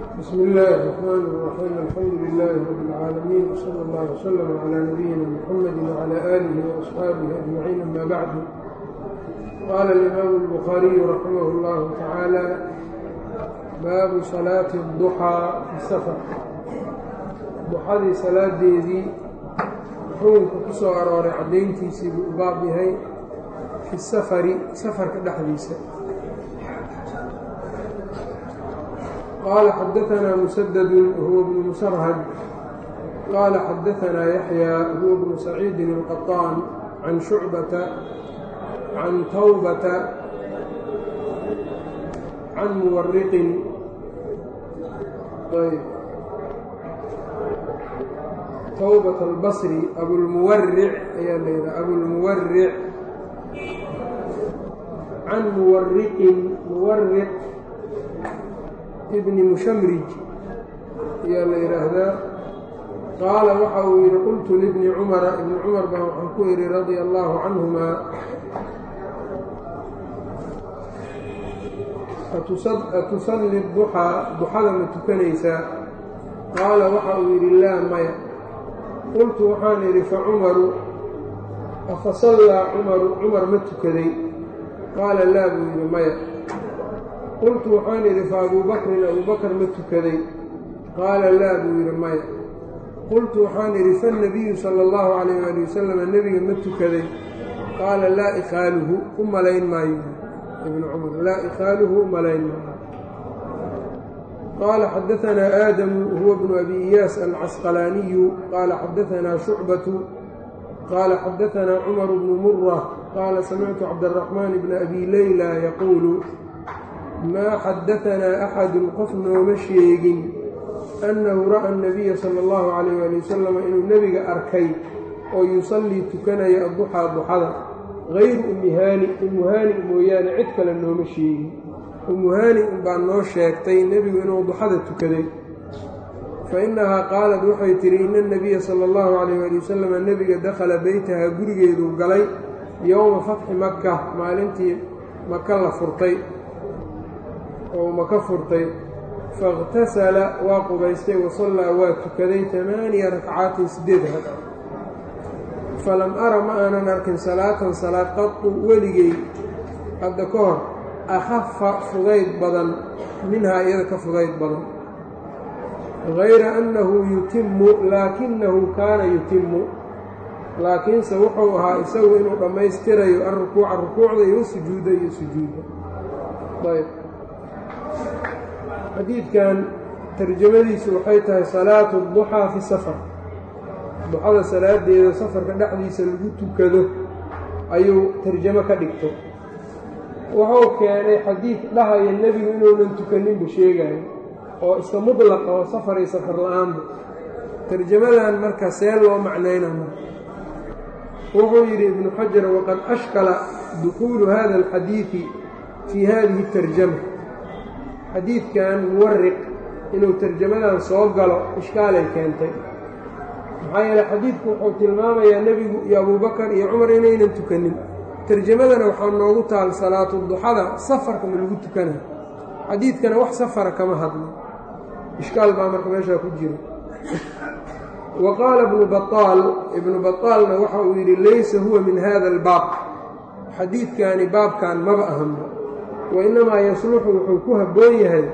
بسم الله الرحمن الرحيم. الحمد لله رب العالمين، وصلى الله وسلم على نبينا محمد وعلى آله وأصحابه أجمعين. أما بعد، قال الإمام البخاري رحمه الله تعالى: باب صلاة الضحى في السفر. ضحadii salaadeedii xukunka ku soo arooray caddayntiisii buu u baab yahay fi safari, safarka dhexdiisa. qaala xadaثanaa musadad wahuwa bnu musarhad qaala xadaثanaa yaxya huwa bnu saciidin الqaطaan can shucbata can tawbata can muwariqin tawbat albasri abulmuwaric ayaa layidhaha abulmuwaric can muwariqin muwariq ibni mushamrij ayaa la yidhaahdaa. qaala waxa uu yidhi: qultu libni cumara, ibni cumar baan waxaan ku idhi radia allaahu canhumaa: atusalli duxaa, duxada ma tukanaysaa? qaala waxa uu yidhi: laa, maya. qultu waxaan idhi: fa cumaru, afa sallaa cumaru, cumar ma tukaday? qaala laa buu yidhi, maya. qultu waxaan idhi: fa abuu bakrin, abuu bakar ma tukaday? qaala laa buu yidhi, maya. qultu waxaan idhi: faannabiyu sala allahu calayh waali wasalam, nebiga ma tukaday? qaala laa ikhaaluhu, u malayn maayo. ibnu cumar: laa ikhaaluhu, u malayn maayo. qaala xadaثanaa aadamu huwa bnu abi iyaas alcasqalaaniyu qaala xadaثanaa shucbatu qaala xadaثanaa cumaru bnu mura qaala samictu cabdالraxmaan bna abi leyla yaquulu: maa xadaثanaa axadun qof nooma sheegin annahu ra'a الnabiya salى اllahu calayh ali wasalam inuu nebiga arkay oo yusallii tukanaya adduxaa duxada, gayru ummihaani, umuhaani mooyaane cid kale nooma sheegin. umuhaani unbaa noo sheegtay nebigu inuu duxada tukaday. fa innahaa qaalad waxay tidhi: ina الnabiya sala اllahu calayh ali wasalama nebiga dakhala beytaha, gurigeeduu galay yowma fatxi maka, maalintii maka la furtay oo maka furtay. faاqtasala waa qubaystay, wasallaa waa tukaday 8 rakcaatin 8 ragca. falam ara ma aanan arkin salaatan salaad qadu weligay hadda ka hor akhafa fudayd badan minhaa iyada ka fudayd badan, gayra annahu yutimu, laakinahu kaana yutimu, laakiinse wuxuu ahaa isagu inuu dhammaystirayo alrukuuca, rukuucda iyo sujuuda iyo sujuudda. ayb, xadiidkan tarjamadiisu waxay tahay salaatu duxaa fi safar. duxada salaadeeda safarka dhexdiisa lagu tukado ayuu tarjamo ka dhigto. wuxuu keenay xadiid dhahaya nebigu inuunan tukaninba sheegayo oo iska mudlaqa oo safar iyo safar la-aanba. tarjamadan marka see loo macnayna marka wuxuu yidhi ibnu xajar: waqad ashkala dukuulu hada alxadiidi fii hadihi tarjama. xadiidkan muwariq inuu tarjamadan soo galo ishkaalay keentay. maxaa yeeley xadiidku wuxuu tilmaamayaa nebigu iyo abuubakar iyo cumar inaynan tukanin. tarjamadana waxaa noogu taal salaatu duxada safarka ma lagu tukana. xadiidkana wax safara kama hadlo. ishkaal baa marka meeshaa ku jira. wa qaala ibnu baطaal, ibnu baطaalna waxa uu yidhi: laysa huwa min hada albaab. xadiidkani baabkan maba ahanba, wa inamaa yasluxu wuxuu ku habboon yahay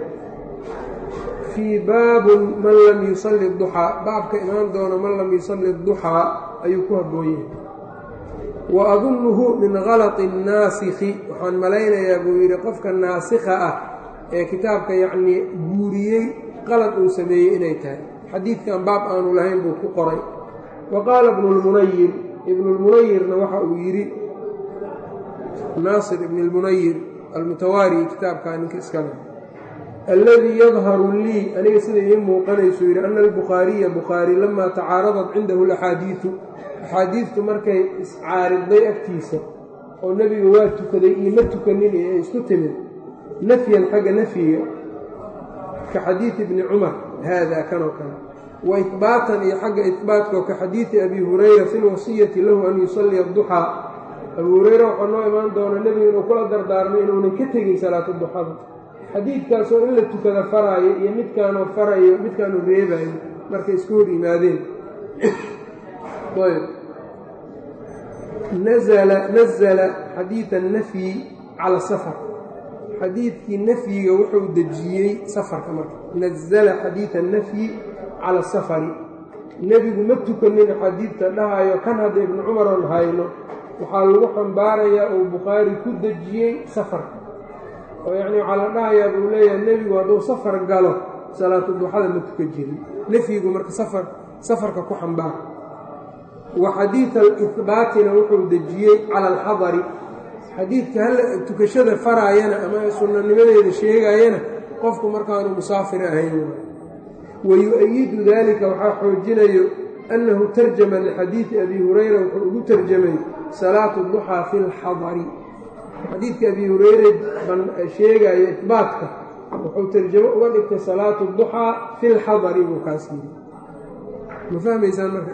fii baabun man lam yusalli duxaa, baabka imaan doono man lam yusalli duxaa ayuu ku habboon yahay. wa adunnuhu min galati الnaasikhi, waxaan malaynayaa buu yidhi qofka naasikha ah ee kitaabka yacnii guuriyey qalad uu sameeyey inay tahay. xadiidkan baab aanu lahayn buu ku qoray. wa qaala ibnulmunayir, ibnulmunayirna waxa uu yidhi, naasir ibn اlmunayir almutawaari, kitaabkaa ninka iskale, alladii yadharu lii, aniga sida ii muuqanaysu yidhi, ana albukhaariya, bukhaari lamaa tacaaradat cindahu alaxaadiidu, axaadiidtu markay iscaariday agtiisa oo nebiga waa tukaday iyo ma tukanin iyo ay isku timid, nafyan xagga nafyiga, ka xadiidi ibni cumar haadaa kanoo kale, wa ihbaatan iyo xagga ihbaatkaoo ka xadiidi abi hurayra fi lwasiyati lahu an yusalliya duxaa. abu hurayra waxaa noo imaan doona nebiga inuu kula dardaarmay inuunan ka tegin salaatu duxada. xadiidkaasoo in la tukada faraayo iyo midkaanoo farayo midkaanuu reebayo markay isku hor yimaadeen. ayb nazala xadiida annafyi cala safar, xadiidkii nafyiga wuxuu dejiyey safarka. marka nazala xadiida annafyi cala safari, nebigu ma tukanin xadiidta dhahayo kan hadda ibnu cumar oon hayno waxaa lagu xambaarayaa uu bukhaari ku dejiyey safarka, oo yacni waxaa la dhahayaa buu leeyahay nebigu hadduu safar galo salaatu duxada ma tukan jirin. nafyigu marka safarka ku xambaar. wa xadiida alihbaatina wuxuu dejiyey cala alxadari, xadiidka hal tukashada faraayana ama sunnanimadeeda sheegaayana qofku markaanu musaafir ahayn. wayu-ayidu dalika waxaa xoojinayo annahu tarjama lixadiidi abi hurayra, wuxuu ugu tarjamay salaatu duxaa fi lxadari. xadiidka abi hureyre sheegaayo ihbaatka wuxuu tarjamo uga dhigtay salaatu duxaa fi lxadari buu kaas yiri. ma fahmaysaan marka?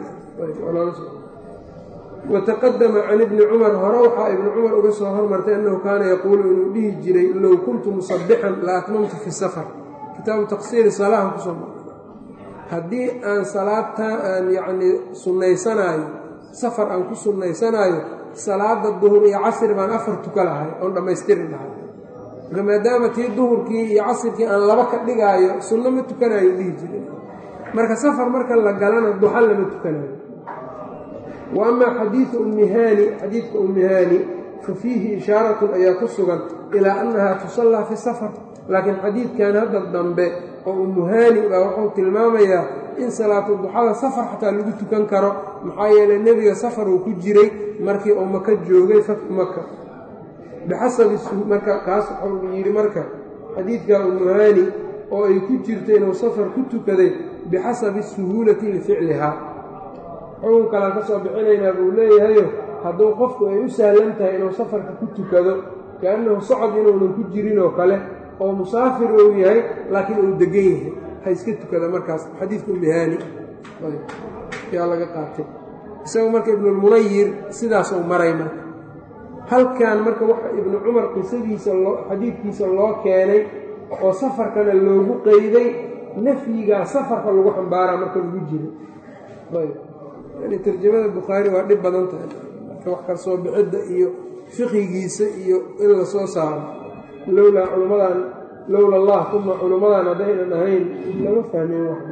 wataqadama can ibni cumar, hore waxaa ibni cumar uga soo hormartay annahu kaana yaquulu inuu dhihi jiray low kuntu musabixan la atmamtu fi safar. kitaabu taqsiiri salaaha kusoo mar, haddii aan salaadtaa aan yacnii sunnaysanaayo, safar aan ku sunnaysanaayo, salaada duhur iyo casir baan 4 tuka lahay oon dhammaystiri lahay. marka maadaama tii duhurkii iyo casirkii aan 2 ka dhigaayo sunno ma tukanayo dhihi jiray. marka safar marka la galana duxa lama tukanayo. wa amaa xadiidu ummihaani, xadiidka ummihaani fa fiihi ishaaratun ayaa ku sugan ilaa annahaa tusallaa fi safar. laakiin xadiidkan hadda dambe oo ummuhaani baa wuxuu tilmaamayaa in salaatu duxada safar xataa lagu tukan karo, maxaa yeelay nebiga safar uu ku jiray markii uu maka joogay, fatxu maka. bixasabi marka kaas wuxuu yidhi marka xadiidka ummuhaani oo ay ku jirto inuu safar ku tukaday bixasabi suhuulati lificlihaa. xukun kalaan ka soo bixinaynaa buu leeyahayo hadduu qofku ay u sahlan tahay inuu safarka ku tukado kaannahu socod inuunan ku jirin oo kale, oo musaafir uu yahay laakiin uu degan yahay, ha iska tukada markaas. xadiidka ummihaani yaa laga qaatay isagu marka ibnulmunayir sidaas uu maray. marka halkan marka waxa ibnu cumar qisadiisa xadiidkiisa loo keenay oo safarkana loogu qeyday, nafyigaa safarka lagu xambaaraa marka lagu jiro. yani tarjamada bukhaari waa dhib badan tahay marka wax kala soo bixidda iyo fiqigiisa iyo in la soo saaro. lowlaa culummadan lowla allah uma culummadan haddaynan ahayn lama fahmeen wax.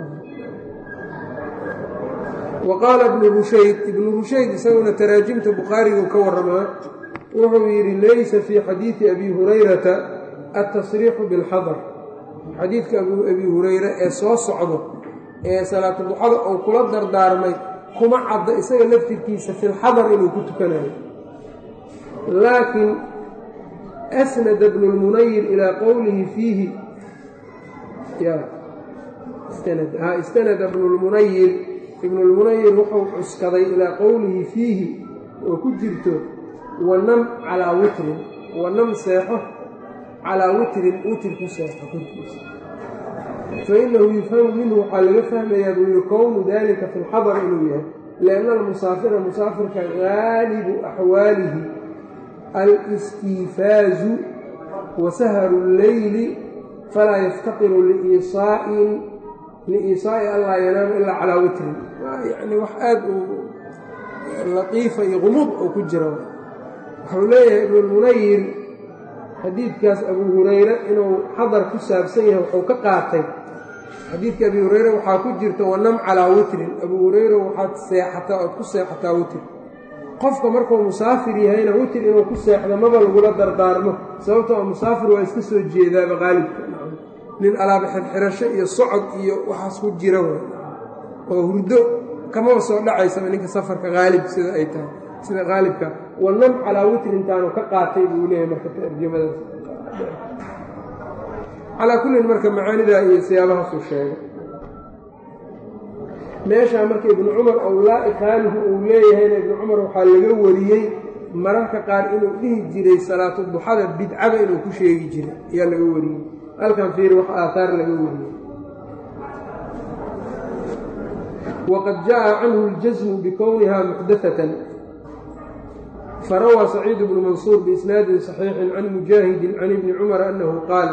wa qaala ibnu rushayd isaguna taraajimta bukhaariguu ka warramaa, wuxuu yidhi laysa fii xadiidi abi hurayrata altasriixu bilxadar. xadiidka abi hurayre ee soo socdo ee salaatu duxada uu kula dardaarmay kuma cadda isaga laftirkiisa filxadar inuu ku tukanayo. laakiin asnada ibnu lmunayir ilaa qowlihi fiihi istanada ibnulmunayir wuxuu cuskaday ilaa qowlihi fiihi oo ku jirto wanam calaa witrin, wanam seexo calaa witrin, witir ku seexo korkiisa. fainahu yufhamu minhu waxaa laga fahmayaa buu yihi kownu dalika fi lxadar inuu yahay, lianna almusaafira musaafirka gaalibu axwaalihi alistiifaazu wa saharu lleyli falaa yaftaqiru liiisaa'i allaa yanaama ilaa calaa witrin. yani wax aada u latiifa iyo qumuud oo ku jira. wuxuu leeyahay ibnulmunayir xadiidkaas abu hurayre inuu xadar ku saabsan yahay wuxuu ka qaatay xadiidka abi hurayre waxaa ku jirta wanam calaa witrin. abu hurayre waxaad seexataa ood ku seexataa witr. qofka markuu musaafir yahayna witr inuu ku seexdo maba lagula dardaarmo, sababtoo musaafir waa iska soo jeedaaba qaalibka, nin alaaba xirxirasho iyo socod iyo waxaas ku jira oo hurdo kamaba soo dhacaysaba ninka safarka qaalib sida ay tahay, sida qaalibka. wanam calaa witr intaanu ka qaatay buu leeyahay marka tarjamadaas. calaa kullin marka macaanidaa iyo siyaabahaasuu sheegay. meeshaa marka ibnu cumar ow laa ikaaluhu uu leeyahayna ibnu cumar waxaa laga wariyey mararka qaar inuu dhihi jiray salaatu duxada bidcada inuu ku sheegi jiray ayaa laga wariyey. halkan fiir wax aaahaar laga wariyey. waqad jaa canhu اljasmu bikowniha muxdaثatan farawaa saciid bnu mansuur biisnaadin صaxiixin can mujaahidin can ibni cumara annahu qaal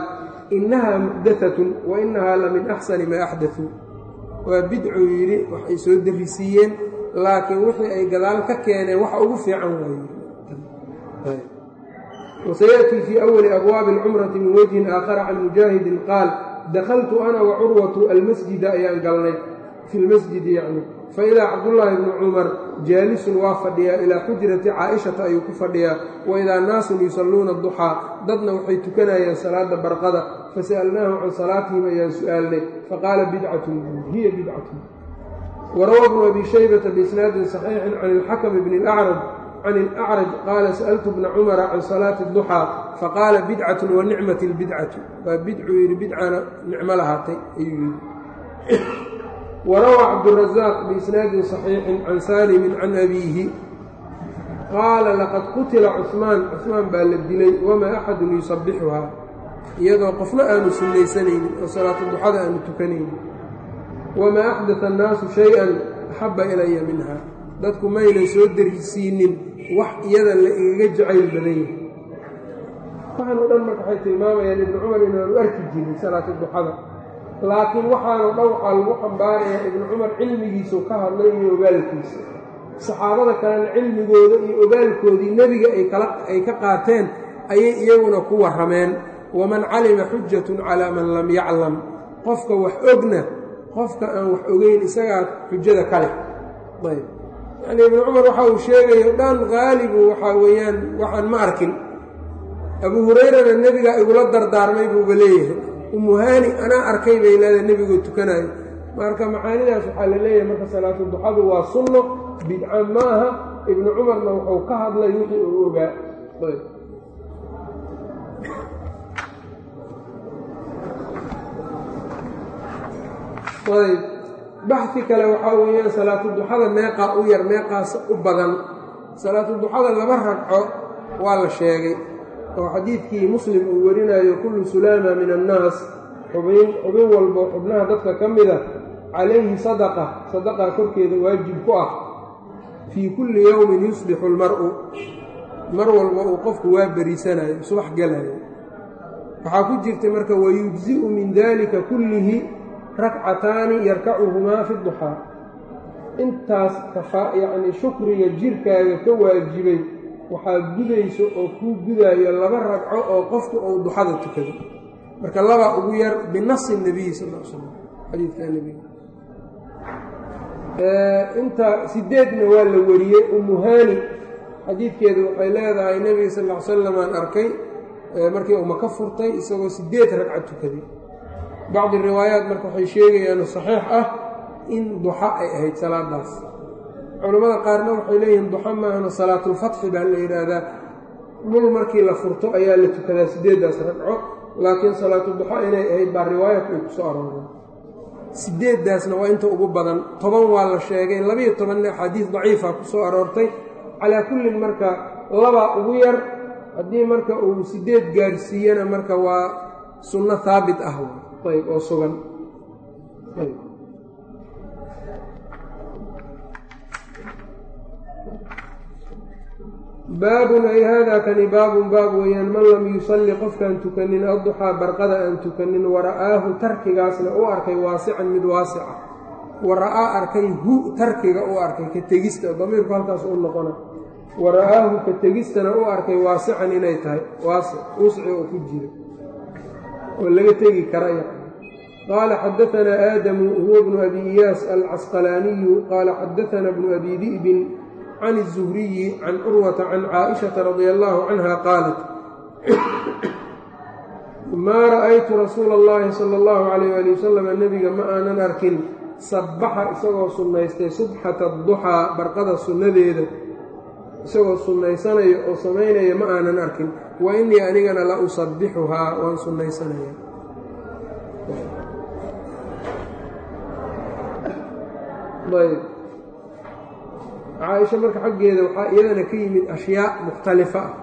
inahaa muxdathatun wa inahaa la min axsani maa axdatuu waa bidcuu yidhi waxay soo darisiiyeen laakiin wixii ay gadaal ka keeneen waxa ugu fiican waaye wasayaأtii fii awali abwaabi اlcumrati min wajhin aakhara can mujaahidin qaal dakaltu ana wa curwatu almasjida ayaan galnay fi lmasjidi yacni faidaa cabdullaahi bnu cumar jaalisun waa fadhiyaa ilaa xujrati caaishata ayuu ku fadhiyaa waidaa naasun yusalluuna duxaa dadna waxay tukanayaan salaada barqada fasa'alnaahu can salaatihim ayaan su'aalnay faqaala bidcatun hiya bidcatun warawa bnu abi shaybata biisnaadin saxiixin can ilxakmi bni اlacraj can ilacraj qaala sa'altu bna cumara can salaati duxaa faqaala bidcatun wa nicmat اlbidcatu waa bidcuu yidhi bidcana nicmo lahaatay ayuu yidhi وrawى cabdالرaزاq بisnaadi صaxiixi can saalimi can abiihi qaala laqad qutila cثmaan baa la dilay wamaa axadu yusabixuhaa iyadoo qofna aanu sunnaysanaynin oo salaatu duxada aanu tukanaynin wamaa axdaثa الnaasu شhayئan axaba ilaya minha dadku maynan soo derisiinin wax iyada la igaga jacayl badan yahay waxaan o dhan marka waxay tilmaamayaan ibnu cumar inaanu arki jirin salaatu duxada laakiin waxaanoo dhan waxaa lagu xambaarayaa ibnu cumar cilmigiisuu ka hadlay iyo ogaalkiisa saxaabada kalena cilmigooda iyo ogaalkoodii nebiga ay ka qaateen ayay iyaguna ku warrameen waman calima xujatun calaa man lam yaclam qofka wax ogna qofka aan wax ogeyn isagaa xujada kale ayb yacnii ibnu cumar waxa uu sheegayo dhan qaalibu waxaa weeyaan waxaan ma arkin abuu hurayrana nebigaa igula dardaarmay buuba leeyahay umuhaani anaa arkay bay leedahay nebigoo tukanayo marka macaanidaas waxaa la leeyahay marka salaatu duxadu waa sunno bidca ma aha ibnu cumarna wuxuu ka hadlay wixii uu ogaa ayb baxi kale waxaa weeyaan salaatu duxada meeqaa u yar meeqaas u badan salaatu duxada 2 ragco waa la sheegay oo xadiidkii muslim uu warinayo kullu sulaama min annaas xubin walbo xubnaha dadka ka mida calayhi sadaqa korkeeda waajib ku ah fii kulli yowmin yusbixu almar'u mar walba uu qofku waa beriisanayo subax galayo waxaa ku jirtay marka wayujzi'u min dalika kullihi rakcataani yarkacuhumaa fi duxaa intaas yacnii shukriga jirkaaga ka waajibay waxaa gudayso oo kuu gudaayo 2 ragco oo qofku uu duxada tukado marka 2 ugu yar binasi nebiyi sal l slam xadiidka nebiga inta 8na waa la wariyey umuhaani xadiidkeedu waxay leedahay nebiga sal l salam aan arkay markii uma ka furtay isagoo 8 ragco tukaday bacdi riwaayaat marka waxay sheegayaan saxiix ah in duxa ay ahayd salaadaas culamada qaarna waxay leeyihiin duxa maahana salaatulfatxi baa la yidhaahdaa dhul markii la furto ayaa la tukadaa 8daas ragco laakiin salaatu duxa inay ahayd baa riwaayadku ay ku soo arooreen 8daasna waa inta ugu badan 10 waa la sheegay 12na axaadiis daciifa ku soo aroortay calaa kullin marka 2 ugu yar haddii marka uu 8 gaarsiiyana marka waa sunno haabit ah ayb oo sugan baabun ay haadaa kani baabun baab weeyaan man lam yusalli qofkaan tukanin adduxaa barqada aan tukanin wara'aahu tarkigaasna u arkay waasican mid waasica wara'aa arkay hu tarkiga u arkay ka tegista damiirku halkaas u noqona wara'aahu ka tegistana u arkay waasican inay tahay waasic wusci oo ku jira oo laga tegi kara qaala xadaanaa aadamu huwa bnu abi iyaas alcasqalaaniyu qaala xadaanaa bnu abi di'bin can الزhriyi can curwata can caaئiشhaةa radي اllahu canha qaalat maa ra'aytu rasuula اllahi salى اllahu عalayh ali wasalam nebiga ma aanan arkin sabbaxa isagoo sunnaystay subxata duxaa barqada sunnadeeda isagoo sunnaysanayo oo samaynaya ma aanan arkin wa inii anigana la usabbixuhaa waan sunnaysanaya caaisha marka xaggeeda waxaa iyadana ka yimid ashyaa mukhtalifa ah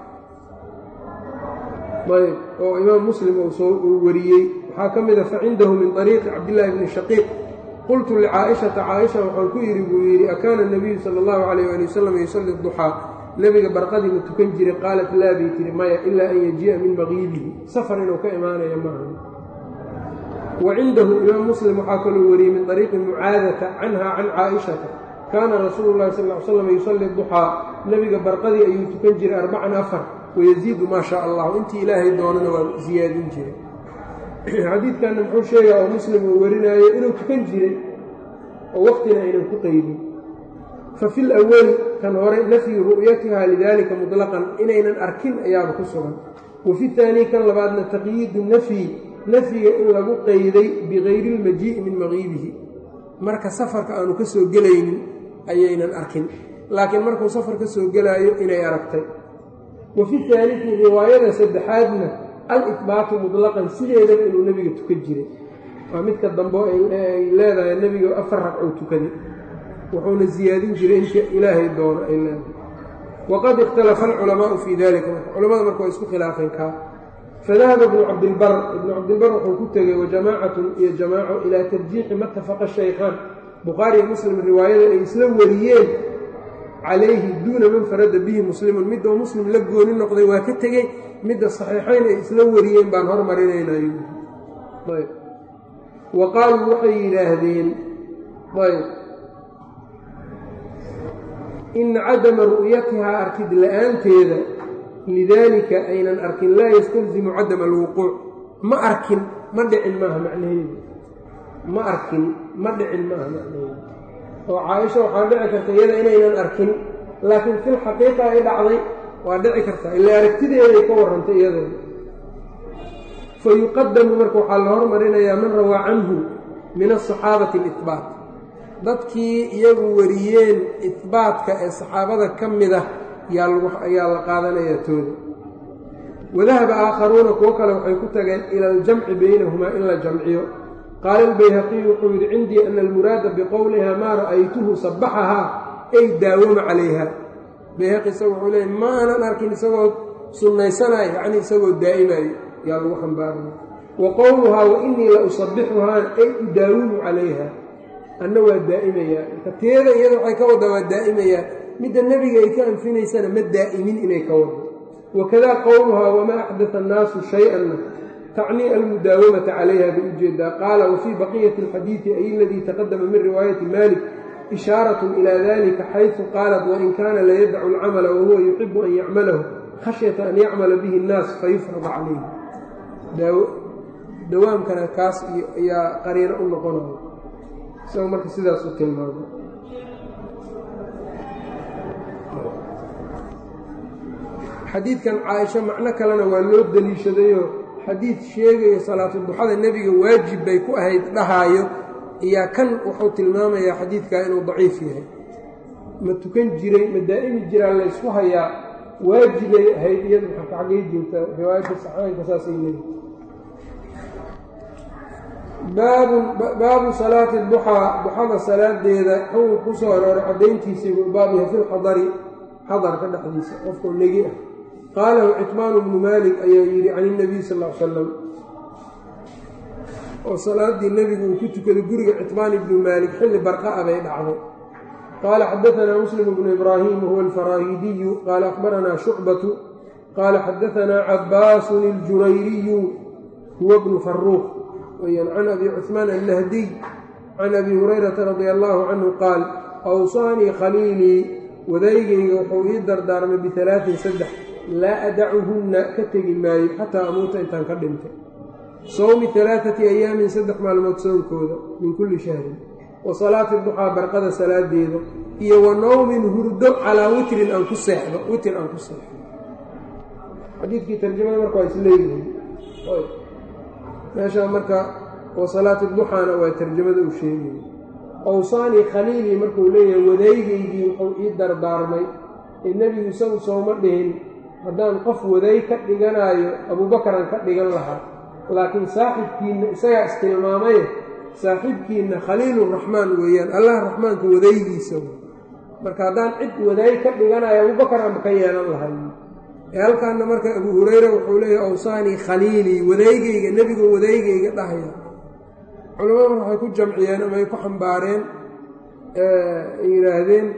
ayb oo imaam muslim uu wariyey waxaa ka mid a facindahu min طariiqi cabdillaahi bni shaqiiq qultu licaa'ishata caaisha waxaan ku yidhi buu yidhi akaana nabiyu sala اllahu calayh ali wasalam yusalli duxaa nebiga barqadii ma tukan jiray qaalat laa bay tihi maya ilaa an yajii'a min maqiibihi safar inuu ka imaanayo maaha وعنده إمام مسلم وحاكل وري من طريق معاذة عنها عن عائشة كان رسول الله صلى الله عليه وسلم يصلي الضحى نبي برقدي أي تكنجر 4 أفر ويزيد ما شاء الله وانت إلهي دوننا وزياد جري حديث كان نحو شيء أو مسلم ورنا إنه تكنجر ووقتنا إنه تقيد ففي الأول كان هو نفي رؤيتها لذلك مطلقا إننا أركن أيام كسرا وفي الثاني كان لبعضنا تقييد النفي إن لغو قيدي بغير المجيء من مغيبه marka safarka aanu ka soo galaynin ayaynan arkin laakiin markuu safar ka soo galaayo inay aragtay وفي الثالث رواية سدحادنا الإثبات مطلقا سيدا إنه النبي تكجري ومثل الضنباء لا النبي أفرق أو تكذب وحول الزيادين جري إنك إلهي الدور إلا وقد اختلف العلماء في ذلك علماء مركوا يسكوا خلافا كا فذهب ابن عبد البر وحكوته وجماعة يجماعة إلى ترجيح ما اتفق الشيخان بخاري ومسلم الرواية إسلام وليين عليه دون من فرد به مسلم مد ومسلم لقون النقضي وكتجي مد الصحيحين إسلام وليين بانهر مرينين طيب وقالوا وحي لهذين طيب إن عدم رؤيتها أركد الآن كذا لذلك أين الأركن لا يستلزم عدم الوقوع ما أركن مدع ما معنيه ما أركن مدع ما معنيه وعائشة وحادع كرتا يدا إلى الأركن لكن في الحقيقة إلى عضي وادع كرتا إلا أركتدي إلى كور أنت يدا فيقدم مركو حال مرينا يا من روى عنه من الصحابة الإثبات dadkii iyagu wariyeen ithbaatka ee saxaabada kamida yaa la qaadanaya tooda wadahaba aakharuuna kuwo kale waxay ku tageen ila aljamci baynahumaa in la jamciyo qaala albayhaqiy wuxuu yidhi cindii ana almuraada biqowliha maa ra'aytuhu sabaxahaa ay daawama calayha bayhaqi isaga wuxuu leeyay ma aanan arkin isagoo sunnaysanayo yacni isagoo daa'imayo yaa lagu xambaaraya wa qowluhaa wa inii la usabixuhaa ay udaawimu calayha anna waa daa'imaya kateeda iyada waxay ka waddaa waa daa'imaya midda nebiga ay ka anfinaysana ma daa'imin inay ka waddo wakadaa qowluhaa wamaa axdatha annaasu shay-anna tacnii almudaawamata calayha bay ujeedaa qaala wafii baqiyati alxadiidi ay aladii taqadama min riwaayati malik ishaaratun ilaa dalika xaysu qaalat wain kaana layadacu alcamala wahuwa yuxibu an yacmalahu khashyata an yacmala bihi annaas fayufrada calayhi dawaamkana kaas ayaa qariino u noqonaya isagoo marka sidaas u tilmaamo xadiidkan caaisha macno kalena waa loo daliishadayoo xadiid sheegayo salaatuduxada nebiga waajib bay ku ahayd dhahaayo iyaa kan wuxuu tilmaamayaa xadiidkaa inuu daciif yahay ma tukan jiray ma daa'imi jiraa laysku hayaa waajibay ahayd iyadu maxaa ka xaggay joogtaa riwaayadda saxaanka saasay leeyihi baabu salaati duxaa duxada salaadeeda xukun ku soo arooray caddayntiisii buu baab yahay fi lxadari xadarka dhexdiisa qofkoo negi ah qaalahu citmaanu bnu maalik ayaa yidhi can inabiy sal l salam oo salaadii nebigu uu ku tukaday guriga citmaan ibnu maalik xilli barqa'a bay dhacday qaala xadaanaa muslim bnu ibraahim wahuwa alfaraahidiyu qaala akhbaranaa shucbatu qaala xadaanaa cabbaasun iljurayriyu huwa bnu faruuq can abi cuثmaan الnahdiy can abi hurayrata radi allahu canhu qaal awsaanii khaliilii wadaygayga wuxuu ii dardaarmay bialaain 3 laa adacuhunna ka tegi maayo xataa amuuta intaan ka dhintay sawmi 3 ayaamin 3 maalmood soonkooda min kulli shahrin wa salaati duxaa barqada salaadeeda iyo wa nawmin hurdo calaa witrin aan ku seexdo xadiidkii tarjamada marka waa isleeyihiin meeshaa marka wa salaati duxaana waa tarjamada uu sheegayay awsaanii khaliilii markuu leeyahay wadaygaygii wuxuu ii dardaarmay ee nebigu isagu sooma dhihin haddaan qof waday ka dhiganaayo abuubakaran ka dhigan lahaa laakiin saaxibkiinna isagaa istilmaamaye saaxiibkiinna khaliiluraxmaan weeyaan allah raxmaanka wadaygiisa marka haddaan cid waday ka dhiganayo abuubakar anba ka yeelan lahay halkaana marka abu hurayra wuxuu leeyahay awsaanii khaliilii wadaygayga nebigoo wadaygayga dhahaya culamada waxay ku jamciyeen ama ay ku xambaareen yidhaahdeen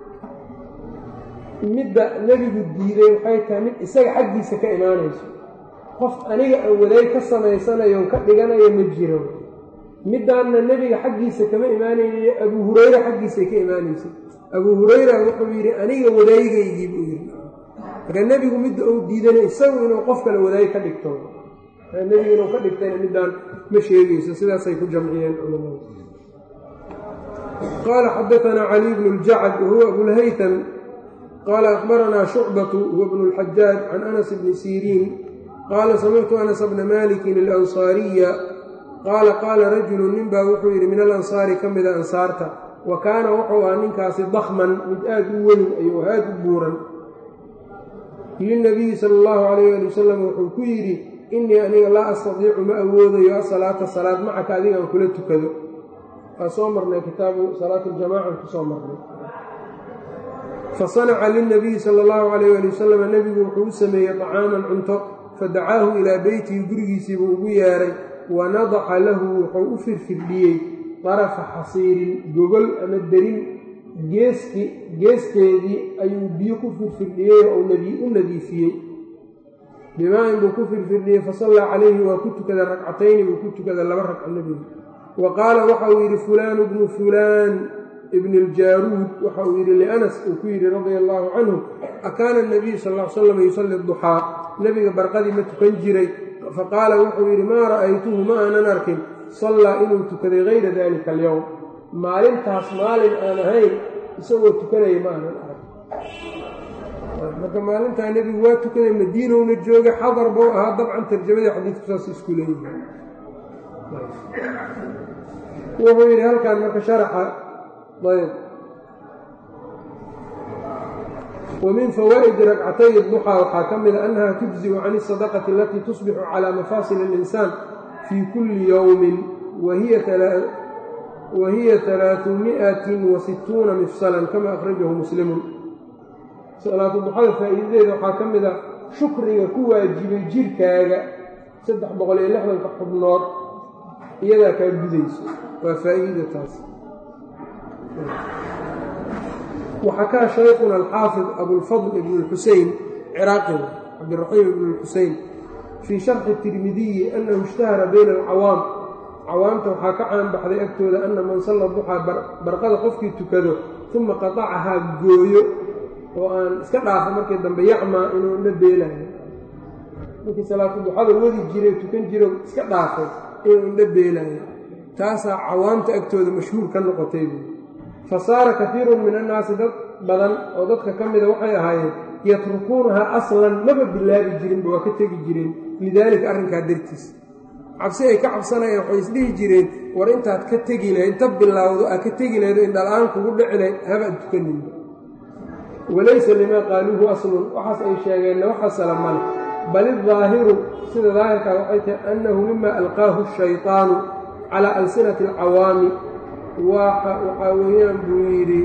midda nebigu diiday waxay tahay mid isaga xaggiisa ka imaanayso qof aniga aan wadaay ka samaysanayoon ka dhiganayo ma jiro midaanna nebiga xaggiisa kama imaanaynayo abuu hurayra xaggiisay ka imaanaysay abuu hurayra wuxuu yidhi aniga wadaayigaygii buu yidhi marka nebigu midda uu diidanay isagu inuu qof kale wadaay ka dhigto nebigu inuu ka dhigtayna middaan ma sheegayso sidaasay ku jamciyeen culamadu qaala xadaanaa cali bnu اljacd wahuwa abulhaytam qaala akhbaranaa shucbatu huwa bnu اlxajaaj can anas bni siriin qaala samictu anas bna malikin alansaariya qaala qaala rajulu ninbaa wuxuu yidhi min alansaari ka mida ansaarta wa kaana wuxuu ahaa ninkaasi dakman mid aad u weyn ayuu aad u buuran lilnabiyi sala allahu calayh ali wasalam wuxuu ku yidhi innii aniga laa astadiicu ma awoodayo asalaata salaad macaka adigaan kula tukado waa soo marnay kitaabu salaat ljamaacan ku soo marnay fasanaca lilnabiyi sala allahu calayh ali wasalam nebigu wuxuu u sameeyey طacaaman cunto fadacaahu ilaa beytihi gurigiisiibuu ugu yeeray wanadaxa lahu wuxuu u firfirdhiyey darafa xasiirin gogol ama derin geesteedii ayuu biyo ku firfirdhiyey oo u nadiifiyey bimaa-in buu ku firfirdhiyey fasallaa calayhi waa ku tukada ragcatayni buu ku tukada 2 ragco nebigu wa qaala waxa uu yidhi fulaanu bnu fulaan ibn اljaaruud waxa uu yidhi lianas uu ku yidhi radia allaahu canhu akaana الnabiyu sal ll ly slam yusalli duxaa nebiga barqadii ma tukan jiray faqaala wuxuu yidhi maa ra'aytuhu ma aanan arkin sallaa inuu tukaday hayra dalika alyowm maalintaas maalin aan ahayn isagoo tukanaya ma aanan arag marka maalintaa nebigu waa tukaday madiinowna joogay xadar buu ahaa dabcan tarjamadii xadiidku saas isku leeyihi wuxuu yidhi halkan marka sharaxa ayb وmin fawaaئidi rakcatay الضuxى waxaa ka mida أnnaha tujزiءu can الصadaqةi alatii tusbixu calى mafaasil الإnsaan fii kuli yowmi wahiya 360 mifsalan kama akhrajahu muslimu salaatu duxada faa'iidadeeda waxaa ka mida shukriga ku waajibay jirkaaga 360 xubnood iyadaa kaa gudayso waa faa'iida taas وxakىa shaykhuna alxaafid abulfadl ibn اlxusein ciraaqiga cabdiraxiim ibn اlxusein fii sharxi الtirmidiyi annahu اshtahara bayna alcawaam cawaamta waxaa ka caan baxday agtooda ana man salla duxaa barqada qofkii tukado uma qatacahaa gooyo oo aan iska dhaafo markii dambe yacmaa inuu na beelayo markii salaatu duxada wadi jiray tukan jiro iska dhaafay inuu na beelayo taasaa cawaamta agtooda mashhuur ka noqotay fasaara kaiirun min annaasi dad badan oo dadka ka mida waxay ahaayeen yatrukuunahaa aslan maba bilaabi jirinba waa ka tegi jireen lidaalika arrinkaa dartiis cabsi ay ka cabsanayaan waxay isdhihi jireen war intaad ka tegi lahayd inta bilaawdo aad ka tegi lahaydo in dhal-aan kugu dhici lahayd habaad tukaninba walaysa limaa qaaluuhu aslun waxaas ay sheegeenna wax asala male bal idaahiru sida daahirkaa waxay tahay annahu mima alqaahu shayطaanu calaa alsinati alcawaami waxaa weeyaan buu yidhi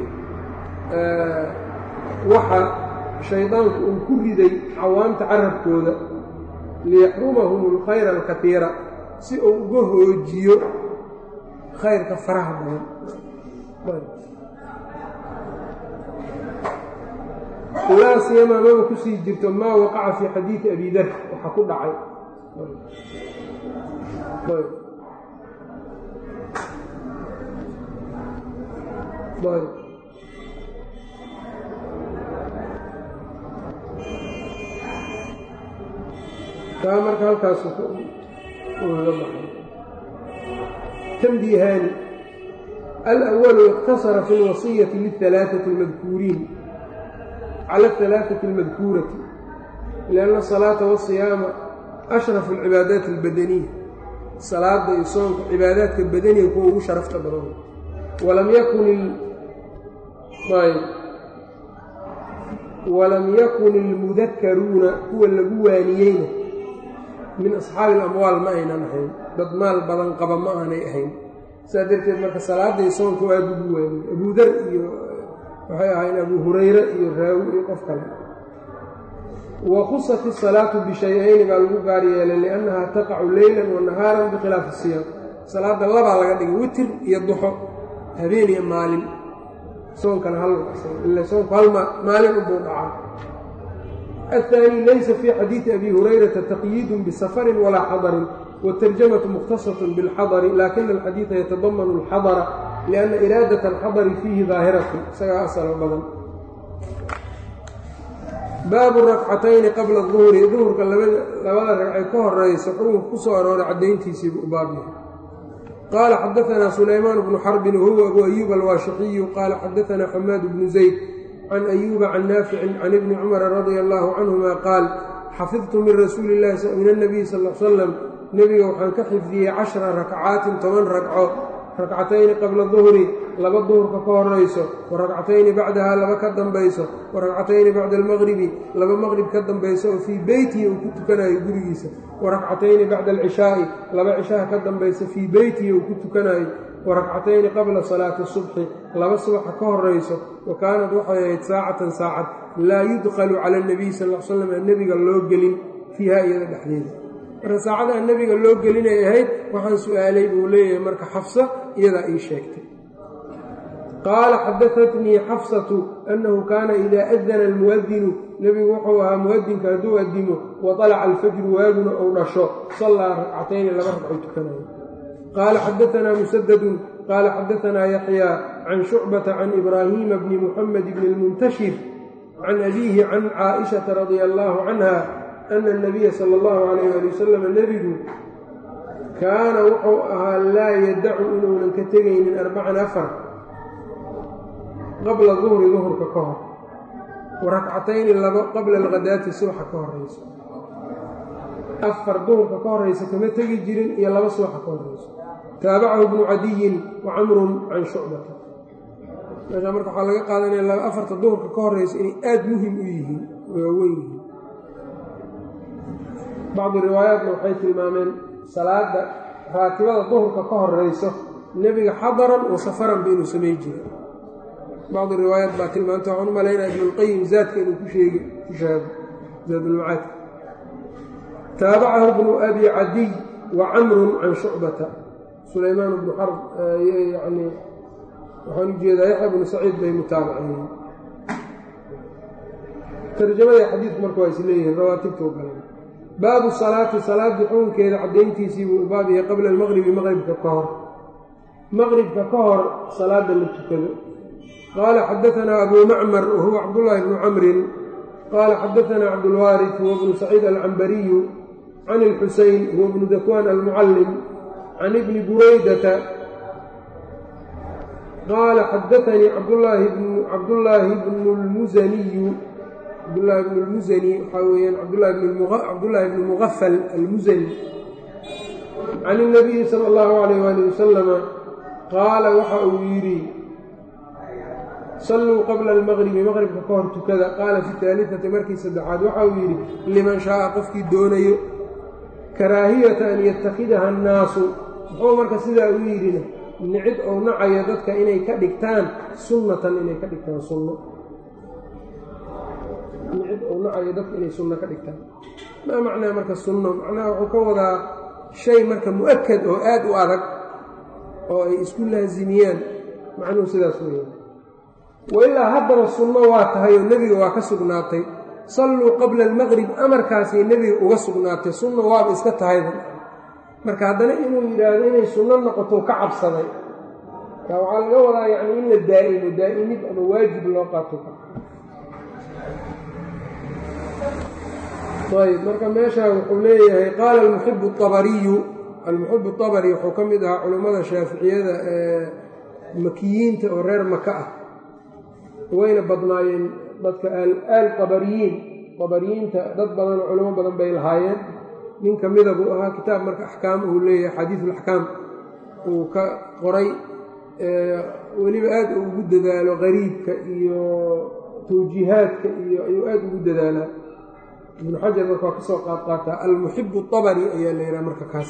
waxa shaydaanku uu ku riday cawaamta carabkooda liyaxrumahum alkhayra alkatiira si uu uga hoojiyo khayrka faraha badan laa siyamaa maba kusii jirto maa waqaca fii xadiidi abi dar waxa ku dhacay taa marka halkaas uga baxay tanbiihaani alأwalu اqtasara fi اlwasiyati liلثalaaثaةi اlmadkuuriin cala الثalaaثaةi اlmadkuurati liأnna الصalaaةa wالصiyaama ashrafu اlcibaadaati اlbadaniya salaada iyo soonka cibaadaadka badaniga kuwa ugu sharafta badan walam yakun ilmudakaruuna kuwa lagu waaniyeyna min asxaabi اlamwaal ma aynan ahayn dad maal badan qaba ma aanay ahayn saa darteed marka salaaday soonka waa ugu waaniyey abu dar iyo waxay ahayn abu hurayra iyo raawi iyo qof kale wa khusat الsalaatu bishay-ayni baa lagu gaar yeelay liannaha taqacu leylan wa nahaaran bikhilaafi الsiyaam salaada labaa laga dhigay witir iyo duxo habeen iyo maalin soonkana ila soonku hal maalin ubuu dhacaa الثاني laysa fii xadiidi abi hurayrata taqyiidun bisafarin walaa xadarin والترجمة مختصة بالحضر لكن الحديث يتضمن الحضر لأن إرادة الحضر فيه ظاهرة سيا أصل البضل. باب الركعتين قبل الظهر ظهر لبدا ركعة كهر رئيس حروف قصر ورعدين تيسيب أبابه. قال حدثنا سليمان بن حرب وهو أبو أيوب الواشقي قال حدثنا حماد بن زيد عن أيوب عن نافع عن ابن عمر رضي الله عنهما قال حفظت من رسول الله من النبي صلى الله عليه وسلم نبي وحن كحفظي 10 ركعات 8 ركعتين قبل الظهر لبا الظهر كهر رئيس وركعتين بعدها لبا كدنبيس وركعتين بعد المغرب لبا مغرب كدنبيس في بيتي وكنت كنا يغريس وركعتين بعد العشاء لبا عشاء كدنبيس في بيتي وكنت كنا وركعتين قبل صلاة الصبح لبا الصبح كهر رئيس وكانت وحي ساعة لا يدخل على النبي صلى الله عليه وسلم النبي قال له قلن فيها إلى الحديث رساعة النبي قال له قلن يهيد وحن سؤالي بوليه مرك حفصة إذا إي شيكت. قال حدثتني حفصة أنه كان إذا أذن المؤذن نبي وحوها مؤذن كردو أدمه وطلع الفجر واجن أو نشاء صلى ركعتين لما ركعت كنايه. قال حدثنا مسدد قال حدثنا يحيى عن شعبة عن إبراهيم بن محمد بن المنتشر عن أبيه عن عائشة رضي الله عنها أن النبي صلى الله عليه وسلم النبي كان وحوها لا يدع إنه لنكتغين من 4 نفر قبل الظهر ظهر ككهر وركعتين قبل الغداة الصبح كهر رئيس أفر ظهر ككهر رئيس كما تجي جيرين إلى لبا صبح كهر رئيس. تابعه ابن عدي وعمر عن شعبة. لذا مركا waxaa laga qaadanaya la afarta duhurka ka horeysa in aad muhiim u yihiin weyn. بعض الروايات waxay tilmaameen salaada raatibada duhurka ka horeysa nabiga xadaran oo safaran baynu sameey jiray. بعض الروايات baa tilmaantay waxaan u maleynaa ibn al-Qayyim zaadka inuu ku sheegay shahaado zaad al-Ma'ad. تابعه ابن أبي عدي وعمر عن شعبة. سليمان بن حرب يعني وحن جيدا يحيى بن سعيد بن متابعين. ترجمة حديث مركويس ليه رواتب توقعين. باب الصلاة صلاة بحون كذا عدينتي سيبوا بابها قبل المغرب مغرب ككهر مغرب ككهر صلاة للتكذب. قال حدثنا أبو معمر وهو عبد الله بن عمرو قال حدثنا عبد الوارث وابن سعيد العنبري عن الحسين هو ابن ذكوان المعلم عن ابن بريدة قال حدثني عبد الله بن المزني حويا عبد الله بن المغفل المزني عن النبي صلى الله عليه وآله وسلم قال وحاويري صلوا قبل المغرب مغرب كهرت كذا. قال في الثالثة مركز سدعاد وحاويري لمن شاء قفك دوني كراهية أن يتخذها الناس هو مركز سدا ويرنا نعد أو نعي ذاتك إني كدكتان سنة إني كدكتان سنة نعد أو نعي ذاتك إني سنة كدكتان. ما معنى مركز سنة؟ معناه وكوضا شيء مركز مؤكد أو آد وآرك أو يسكن لها زميان معناه سدا سنين وإلا هدر السنة واتهي النبي وكسقناتي صلوا قبل المغرب أمر كاسي النبي وكسقناتي سنة واب إسكتها أيضا marka hadana inuu yiraahdo inay sunno noqoto ka cabsaday ka waxa laga wadaa yani in la daa'imid ama waajib loo qaato. طيب marka meesha wuxuu leeyahay qaal al-muhibb at-tabari wuxuu kamid ahaa culimada shaafiiciyada ee makiyiinta oo reer Maka ah wayna badnaayeen dadka al-tabariyiinta dad badan culimo badan bay lahaayeen. nin kamida buu ahaa kitaab marka axkaam uu leeyahay xadiithul axkaam uu ka qoray weliba aad ugu dadaalo qariibka iyo tawjiihaadka iyo ayuu aad ugu dadaalaa. ibn xajar marka ka soo qaataa al-muhibb at-tabari ayaa leeyahay marka kaas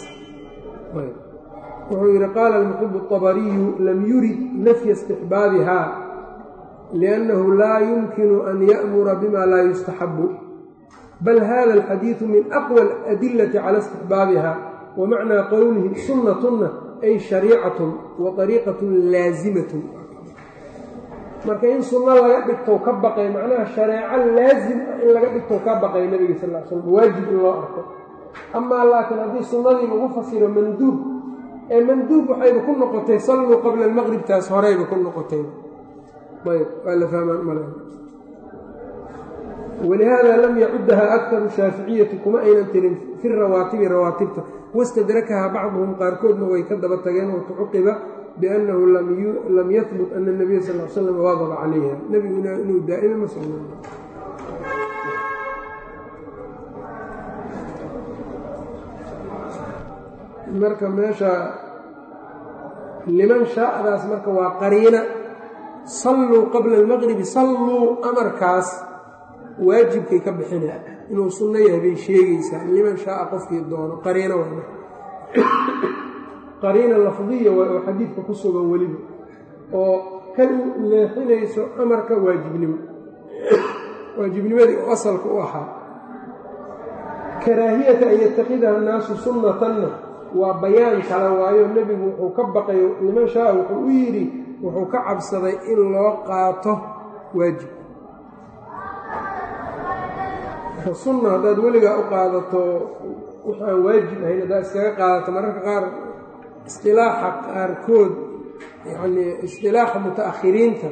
wuxuu yiri qaala al-muhibb at-tabari lam yurid nafy istihbaabiha li'annahu la yumkinu an ya'mura bima la yustahabbu بل هذا الحديث من أقوى الأدلة على استحبابها ومعنى قوله سنة أي شريعة وطريقة لازمة. marka in sunna laga dhigto ka baqay macnaha shariico laazim in laga dhigto ka baqay nabiga sallallahu alayhi wasallam waajib in loo arko amaa laakiin haddii sunnadii lagu fasiro manduub ee manduub waxayba ku noqotay salluu qabla almaqribtaas horeyba ku noqotay ayb waa la fahmaan male walihaada lam yacudaha aktaru shaaficiyati kuma aynan tirin fi rawaatibi rawaatibta wastadrakaha bacduhum qaarkoodna way ka daba tageen oo tucuqiba biannahu lam yahbut ana nabiya sal l slam waadaba calayha nebiguna inuu daa'ima ma sugna marka meesha liman shaa'daas marka waa qariina salluu qabla almaqribi salluu amarkaas waajibkay ka bixina inuu sunno yahay bay sheegaysaa liman shaaa qofkii doono qariina waa qariina lafdiya waa oo xadiidka ku sugan weliba oo ka leexinayso amarka waajibnimadii oo asalka u ahaa karaahiyata an yattakidaha annaasu sunnatanna waa bayaan kale waayo nebigu wuxuu ka baqay liman shaaa wuxuu u yidhi wuxuu ka cabsaday in loo qaato waajib sunna haddaad weligaa u qaadato waxaan waajib ahayn haddaad iskaga qaadato mararka qaar isqilaaxa qaarkood yacnii isqilaaxa muta'akhiriinta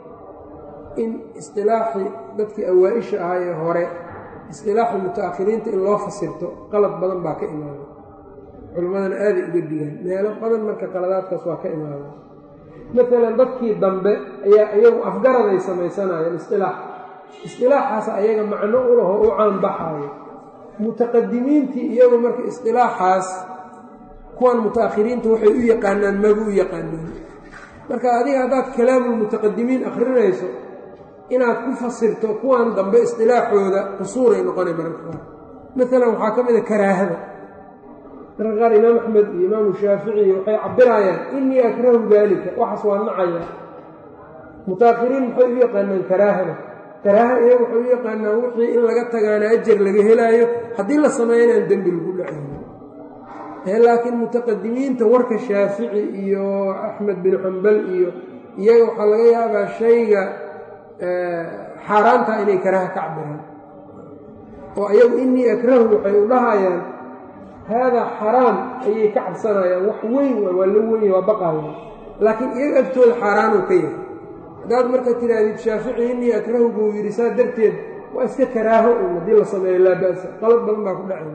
in isqilaaxii dadkii awaa-isha ahaa ee hore isqilaaxa muta'akhiriinta in loo fasirto qalad badan baa ka imaada culimmadana aaday uga digaan meelo badan marka qaladaadkaas waa ka imaada maalan dadkii dambe ayaa iyagu afgaraday samaysanayeen isqilaaxaas ayaga macno u laho u caanbaxaayo mutaqadimiintii iyagu marka isqilaaxaas kuwan muta'akhiriinta waxay u yaqaanaan magu u yaqaanaan marka adiga haddaad kalaamulmutaqadimiin akhrinayso inaad ku fasirto kuwan dambe isqilaaxooda qusuuray noqonay mararka qaar maalan waxaa ka mid a karaahada mararka qaar imaam axmed iyo imaamu shaafici waxay cabirayaan innii akrahu daalika waxaas waa nacaya muta'akhiriin maxay u yaqaanaan karaahada karaaha iyagu waxay u yaqaanaan wixii in laga tagaana ajar laga helaayo haddii la sameeyo inaan dembi lagu dhacayo laakiin mutaqadimiinta warka shaafici iyo axmed bin xambal iyo iyaga waxaa laga yaabaa shayga xaaraanta inay karaaha ka cabiraan oo iyagu innii akrahu waxay u dhahayaan haadaa xaraam ayay ka cabsanayaan wax weyn waa la wenya waa baqaaya laakiin iyaga agtooda xaaraanuu ka yahay haddaad marka tidhaahdid shaafici innii akrahu buu yidhi saa darteed waa iska karaaho un haddii la sameeyo laa ba'sa qalad badan baa ku dhacaya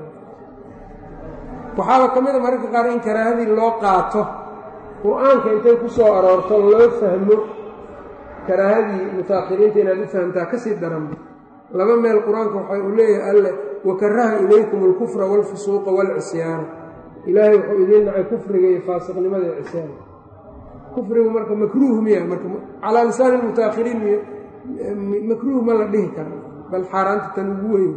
waxaaba ka mid a mararka qaar in karaahadii loo qaato qur-aanka intay ku soo aroorto loo fahmo karaahadii muta'akhiriinta inaad u fahamtaa ka sii daranba laba meel qur-aanka waxay u leeyahay alle wakaraha ilaykum alkufra waalfusuuqa waalcisyaana ilaahay wuxuu idiin nacay kufriga iyo faasiqnimada iyo cisyaana kufrigu marka makruuh miya marka calaa lisaani lmuta'akhiriin makruuh ma la dhihi kara bal xaaraanta tan ugu weyn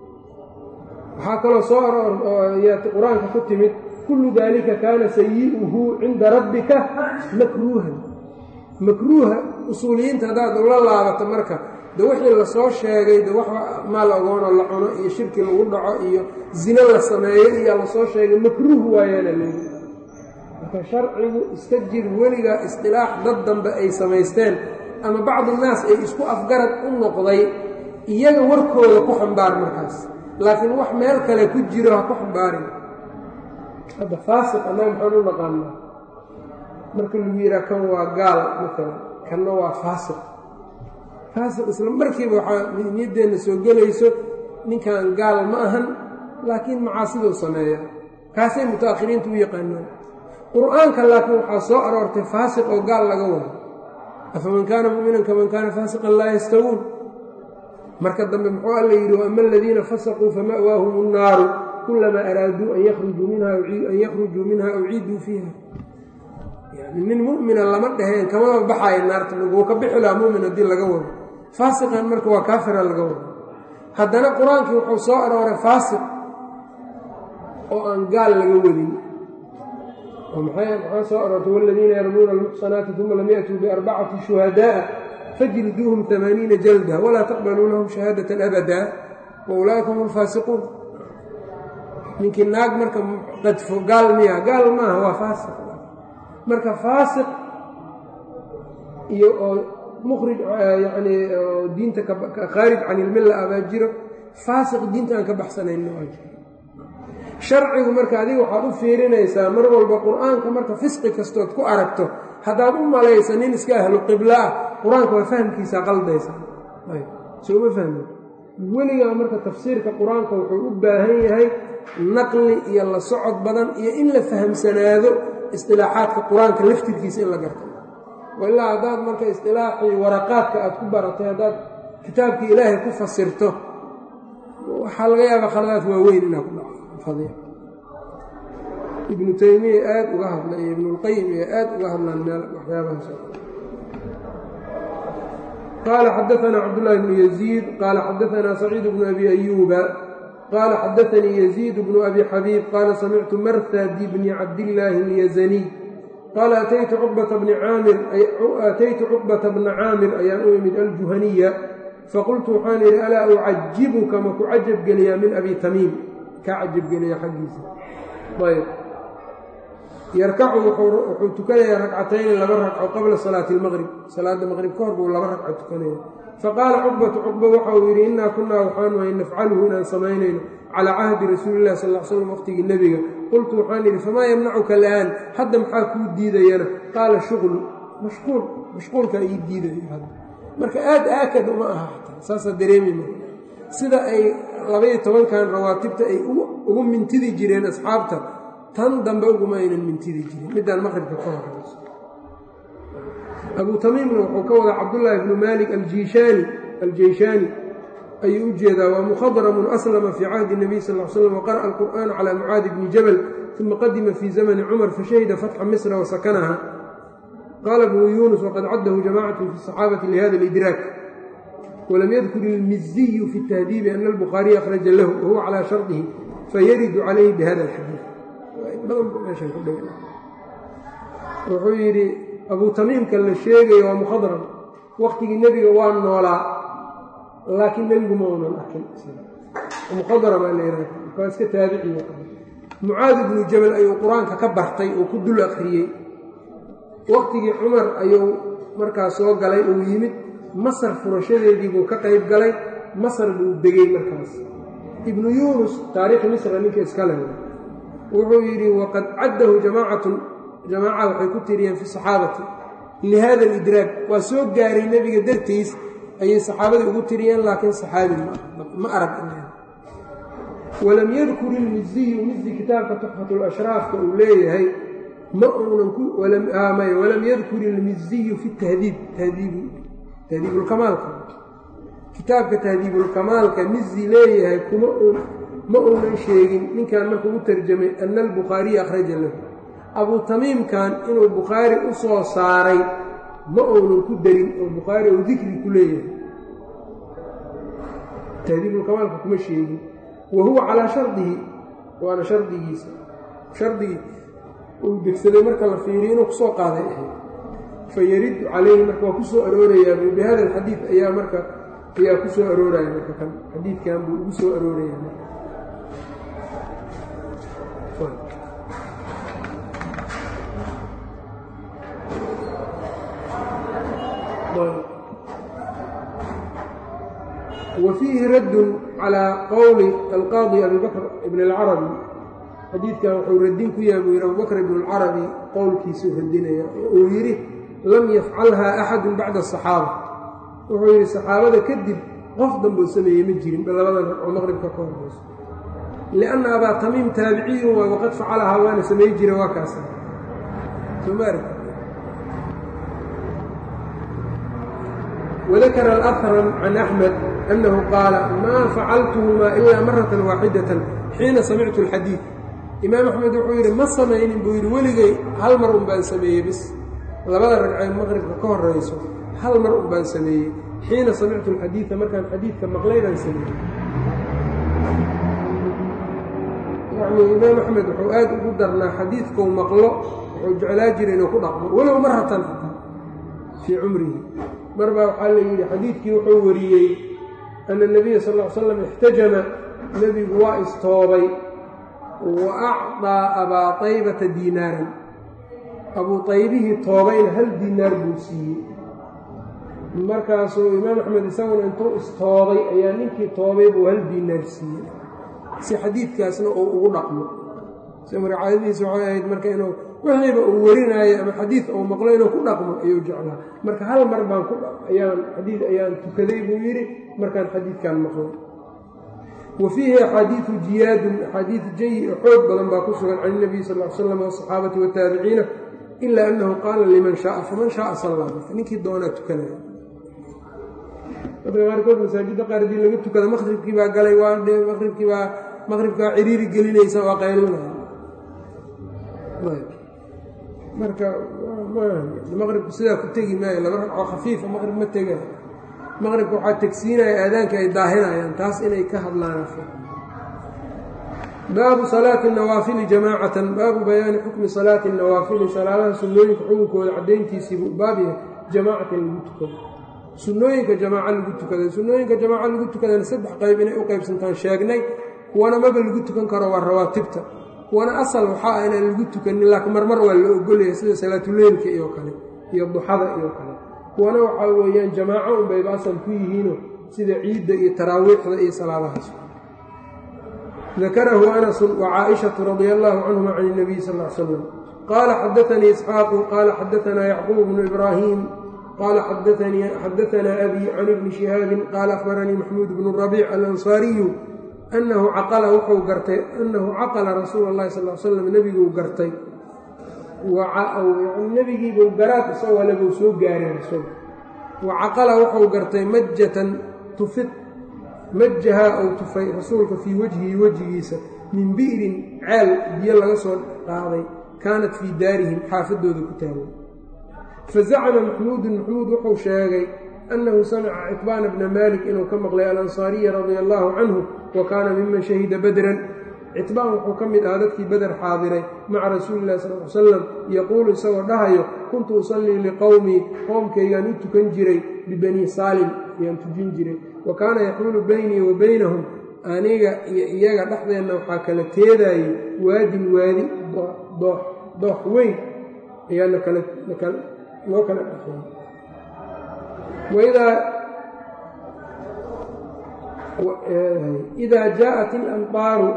waxaa kaloo soo aroor qur-aanka ku timid kullu daalika kaana sayi'uhu cinda rabbika makruuhan makruuha usuuliyiinta haddaad ula laabato marka de wixii lasoo sheegay de wax maal ogoonoo la cuno iyo shirki lagu dhaco iyo zino la sameeyo iyaa lasoo sheegay makruuh waayaana leeyi marka sharcigu iska jir weligaa isqilaax dad dambe ay samaysteen ama bacdu naas ay isku afgarad u noqday iyaga warkooda ku xambaar markaas laakiin wax meel kale ku jiro ha ku xambaarin hadda faasiq annaga maxaan u naqaanaa marka lagu yidhaha kan waa gaal maalan kanna waa faasiq isla markiiba waxaa niyaddeenna soo gelayso ninkan gaal ma ahan laakiin macaasiduu sameeya kaasay muta'akhiriintu u yaqaanaan qur-aanka laakiin waxaa soo aroortay faasiq oo gaal laga wado afaman kaana mu'minan kaman kaana faasiqan laa yastawuun marka dambe muxuu alla yidhi waama aladiina fasaquu fama'waahum الnaaru kulamaa araaduu an yakhrujuu minha uciiduu fiiha yani nin mu'mina lama dhaheen kamaba baxaayo naarta wuu ka bixi lahaa mu'min haddii laga wado faasiqan marka waa kaafira laga wado haddana qur-aankii wuxuu soo arooray faasiq oo aan gaal laga wadin oo maxaa soo aroortay waladiina yarmuuna almuxsanaati uma lam ya'tuu biarbacati shuhadaa'a fajliduuhum 80 jalda walaa taqbaluu lahum shahaadatan abada wa ulaa'ika hum alfaasiquun ninkii naag marka qadfo gaal miya gaal maaha waa faasiq marka faasiq iyo oo mukhrij yacni diinta khaarij can ilmilla abaa jiro faasiq diinta aan ka baxsanayno waa jiro sharcigu marka adiga waxaad u fiirinaysaa mar walba qur-aanka marka fisqi kastood ku aragto haddaad u malaysa nin iska ahlu qibla ah qur-aanka waa fahamkiisaa qaldaysa sooma fahmi weligaa marka tafsiirka qur-aanka wuxuu u baahan yahay naqli iyo la socod badan iyo in la fahamsanaado istilaaxaadka qur-aanka laftirkiisa in la garto ilaa haddaad marka istilaaxii waraqaadka aad ku baratay haddaad kitaabkii ilaahay ku fasirto waxaa laga yaabaa khaladaad waaweyn inaa ku dhaco ibnu taymiya aad uga hadla iyo ibnulqayim iyo aad uga hadlaan meel waxyaabahaas qaala xadaanaa cabdullaahi bnu yaziid qaala xadaanaa saciid bnu abi ayuuba qaala xadaanii yaziid bnu abi xabiib qaala samictu marhadi bni cabdillaahi اlyazaniy qaala ataytu cuqbata bna caamir ayaan u imid aljuhaniya faqultu waxaan idhi alaa ucajibuka maku cajabgeliyaa min abi tamiim kaa cajabgeliya xaggiisa ayb yarkacu wuxuu tukanayaa ragcatayni laba ragco qabla salaati اlmaqrib salaada maqrib ka hor buu laba ragco tukanaya faqaala cuqbatu cuqba waxa uu yidhi innaa kunnaa waxaanu ahay nafcaluhu inaan samaynayno calaa cahdi rasuuli illahi sal l slam waqtigii nebiga qultu waxaan idhi famaa yamnacuka al'aan hadda maxaa kuu diidayana qaala shuqlu mashquulkaa ii diidaya marka aad aakad uma aha xataa saasaa dareemima sida ay 12 rawaatibta ay ugu mintidi jireen asxaabta tan dambe uguma aynan mintidi jirin midaan maqribka ka horeyso abu tamiimna wuxuu ka wadaa cabdullaahi bnu maalik aljeyshani ayuu u jeedaa waa mukhadramun aslama fii cahdi nabiy sal l slam waqara'a alqur'aana calaa mucaadi bni jabal uma qadima fii zamani cumar fashahida fatxa misra wasakanaha qaala bnu yuunus waqad caddahu jamacatu fi saxaabati lihada alidraak walam yadkur ilmiziyu fi tahdiibi ana albukhaariya akhraja lahu wahuwa calaa shardihi fayaridu calayhi bihada alxadiid wuxuu yidhi abuu tamiimka la sheegaya waa mukhadram waqtigii nebiga waa noolaa laakiin nebigu ma unan arkin mukhadramaa layidhaha waa iska taabiciy mucaadi bnu jabal ayuu qur-aanka ka bartay oo ku dul akhriyey waqtigii cumar ayuu markaa soo galay uu yimid masar furashadeedii buu ka qayb galay masar buu degey markaas ibnu yuunus taariikhi misra ninka iska leh wuxuu yidhi waqad caddahu jamaaca waxay ku tiriyeen fi saxaabati lihada alidraag waa soo gaaray nebiga dartiis ayay saxaabadii ugu tiriyeen laakiin saxaabi ma arag walam yadkur ilmiziyu mizi kitaabka tuxfatu lashraafka uu leeyahay ma uunan walam yadkur ilmiziyu fi tahdiibulkamaalka kitaabka tahdiibulkamaalka mizi leeyahay ma uunan sheegin ninkan markuu u tarjamay ana albukhaariya akhraja lahu abuu tamiimkan inuu bukhaari u soo saaray ma uunan ku darin oo bukhaari uu dikri ku leeyahay tahdiibulkamaalka kuma sheegin wa huwa calaa shardihi waana shardigiisa shardigii uu degsaday marka la fiiriyo inuu kusoo qaaday ahayd fayariddu calayhi marka waa ku soo aroorayaa bihada alxadiid ayaa ku soo arooraya marka kan xadiidkan buu ugu soo arooraya وفيihi radd calى qowli alqaadi abi bakr ibn اlcarabi xadiidkan wuxuu radin ku yahay buu yidhi abubakr ibn اlcarabi qowlkiisuu radinaya uu yidhi lam yafcalha axadu bacda الصaxaaba wuxuu yidhi saxaabada kadib qof damboo sameeyey ma jirin labadan ragcoo maqribka ka horeyso lianna abaa tamiim taabiciyun waa waqad facalahaa waana samey jira waa kaasa وذكر الأثرم عن أحمد أنه قال ما فعلتهما إلا مرة واحدة حين سمعت الحديث إمام أحمد wuxuu yidhi ma samaynin buu yidhi weligay hal mar un baan sameeyey bis labada ragcee maqribka ka horeyso hal mar un baan sameeyey xiina samictu الxadiiثa markaan xadiidka maqlay baan sameeyey yacni imaam axmed wuxuu aad ugu darnaa xadiidkau maqlo wuxuu jeclaa jira inuu ku dhaqmo walow maratan fii cumrihi mar baa waxaa la yidhi xadiidkii wuxuu wariyey ana الnabiya sal ll ly slam ixtajama nebigu waa istoobay wa acطaa abaa taybata diinaaran abuu taybihii toobayna hal diinaar buu siiyey markaasuu imaam axmed isaguna intuu istoobay ayaa ninkii toobay buu hal diinaar siiyey si xadiidkaasna uu ugu dhaqmo marka caadadiisa waxay ahayd marka inuu wixiiba uu warinaayo ama xadiid uu maqlo inuu ku dhaqmo ayuu jeclaa marka hal mar baan ayaan tukaday buu yidhi markaan xadiidkan maqlo wa fiihi axaadiidu jiyaadun axaadiid xoog badan baa ku sugan can inabiy sal l slam wasaxaabati wataabiciina ilaa annahu qaala liman shaaa faman shaaa sallaa marka ninkii doonaa tukanaya dadka qaarkood masaajidda qaar haddii laga tukada maqribkii baa galay maqribkaa ciriiri gelinaysa waa qaylinaya marka maqribku sidaa ku tegi maayo laba ragcoo khafiifa maqrib ma tega maqribka waxaa tegsiinaya aadaanka ay daahinayaan taas inay ka hadlaan baabu salaati nawaafili jamaacatan baabu bayaani xukmi salaati nawaafili salaadaha sunnooyinka xukunkooda caddayntiisiibuu baab yahay jamaacatan lagu tukado sunnooyinka jamaaca lagu tukaday sunnooyinka jamaaca lagu tukadana 3 qayb inay u qaybsantaan sheegnay kuwana maba lagu tukan karo waa rawaatibta kuwana asal waxaa inaan lagu tukanin laakiin marmar waa la ogolaya sida salaatuleylka iyo kale iyo duxada iyo kale kuwana waxaa weeyaan jamaaco unbayba asal ku yihiino sida ciidda iyo taraawiixda iyo salaadahaas dakarahu anas wa caaishatu radia allaahu canhuma can اnabiy sal l slam qaala xadaanii isxaaqu qaala xadaanaa yacquub bnu ibraahim qaala xadaanaa abi can ibni shihaabin qaala akhbaranii maxmuud bnu rabiic alansaariyu annahu caqala rasuula اllahi sal l slam nebiguu gartay nebigiibuu garaad isagoo lebuu soo gaaray rasuul wa caqala wuxuu gartay majatan tufid majahaa ou tufay rasuulka fii wajhihi wejigiisa min bi'rin ceel biyo laga soo qaaday kaanat fii daarihim xaafadooda ku taagay fazacama maxmuudun maxmuud wuxuu sheegay annahu samica citbaana bna maalik inuu ka maqlay alansaariya radia allaahu canhu wa kaana miman shahida badran citbaan wuxuu ka mid ahaa dadkii beder xaadiray maca rasuuli illahi sal l salam yaquulu isagoo dhahayo kuntu usallii liqowmii qoomkaygaan u tukan jiray bibanii saalim ayaan tujin jiray wa kaana yaxuulu beynii wa beynahum aniga iyo iyaga dhexdeenna waxaa kala teedaayey waadin waadi doox weyn ayaa loo kala dhexeeyey idaa jaa'at ilamtaaru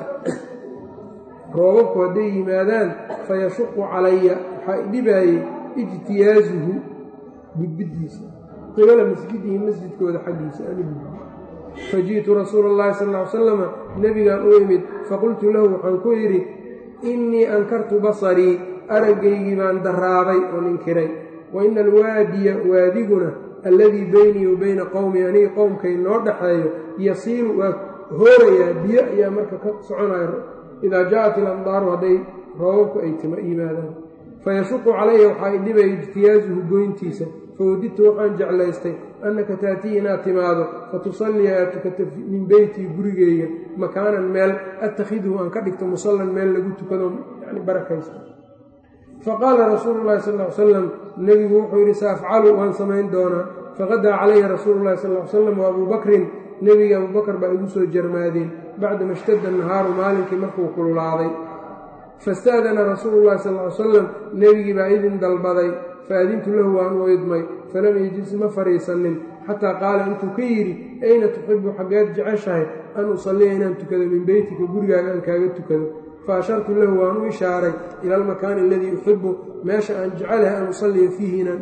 roobabku hadday yimaadaan fayashuqu calaya waxaa idhibaayey ijtiyaazuhu gudbidiisa qibala masjidihi masjidkooda xaggiisa faji'tu rasuula اllahi sal ly salama nebigaan u imid faqultu lahu waxaan ku yidhi innii ankartu basarii araggaygii baan daraabay oo ninkiray wa ina alwaadiya waadiguna alladii beynii wa beyna qowmii aniga qowmkay noo dhaxeeyo yasiiru waa hoorayaa biyo ayaa marka ka soconaya idaa jaa'at ilamdaaru hadday roobabku ay yimaadaan fayashuqu calaya waxaa idhibaya ijtiyaazuhu goyntiisa fawadidtu waxaan jeclaystay annaka taatii inaad timaado fatusallii aad tukata min beytii gurigeyga makaanan meel attakhiduhu aan ka dhigto musallan meel lagu tukado yani barakaysta faqaala rasuulu llahi sal ly salam nebigu wuxuu yidhi saafcalu waan samayn doonaa faqadaa calaya rasuulu llahi sal ly salam wa abuu bakrin nebiga abubakar baa igu soo jarmaadeen bacdama ishtadda nahaaru maalinkii markuu kululaaday fastaadana rasuulu llahi sal ly salam nebigii baa idin dalbaday faadintu lahu waan u idmay falam yejlis ma fadhiisanin xataa qaala intuu ka yidhi ayna tuxibu xaggeed jeceshahay an usalliya inaan tukado min beytika gurigaaga aan kaaga tukado fa ashartu lahu waan u ishaaray ila almakaani aladii uxibu meesha aan jecelahay an usalliya fiihi inaan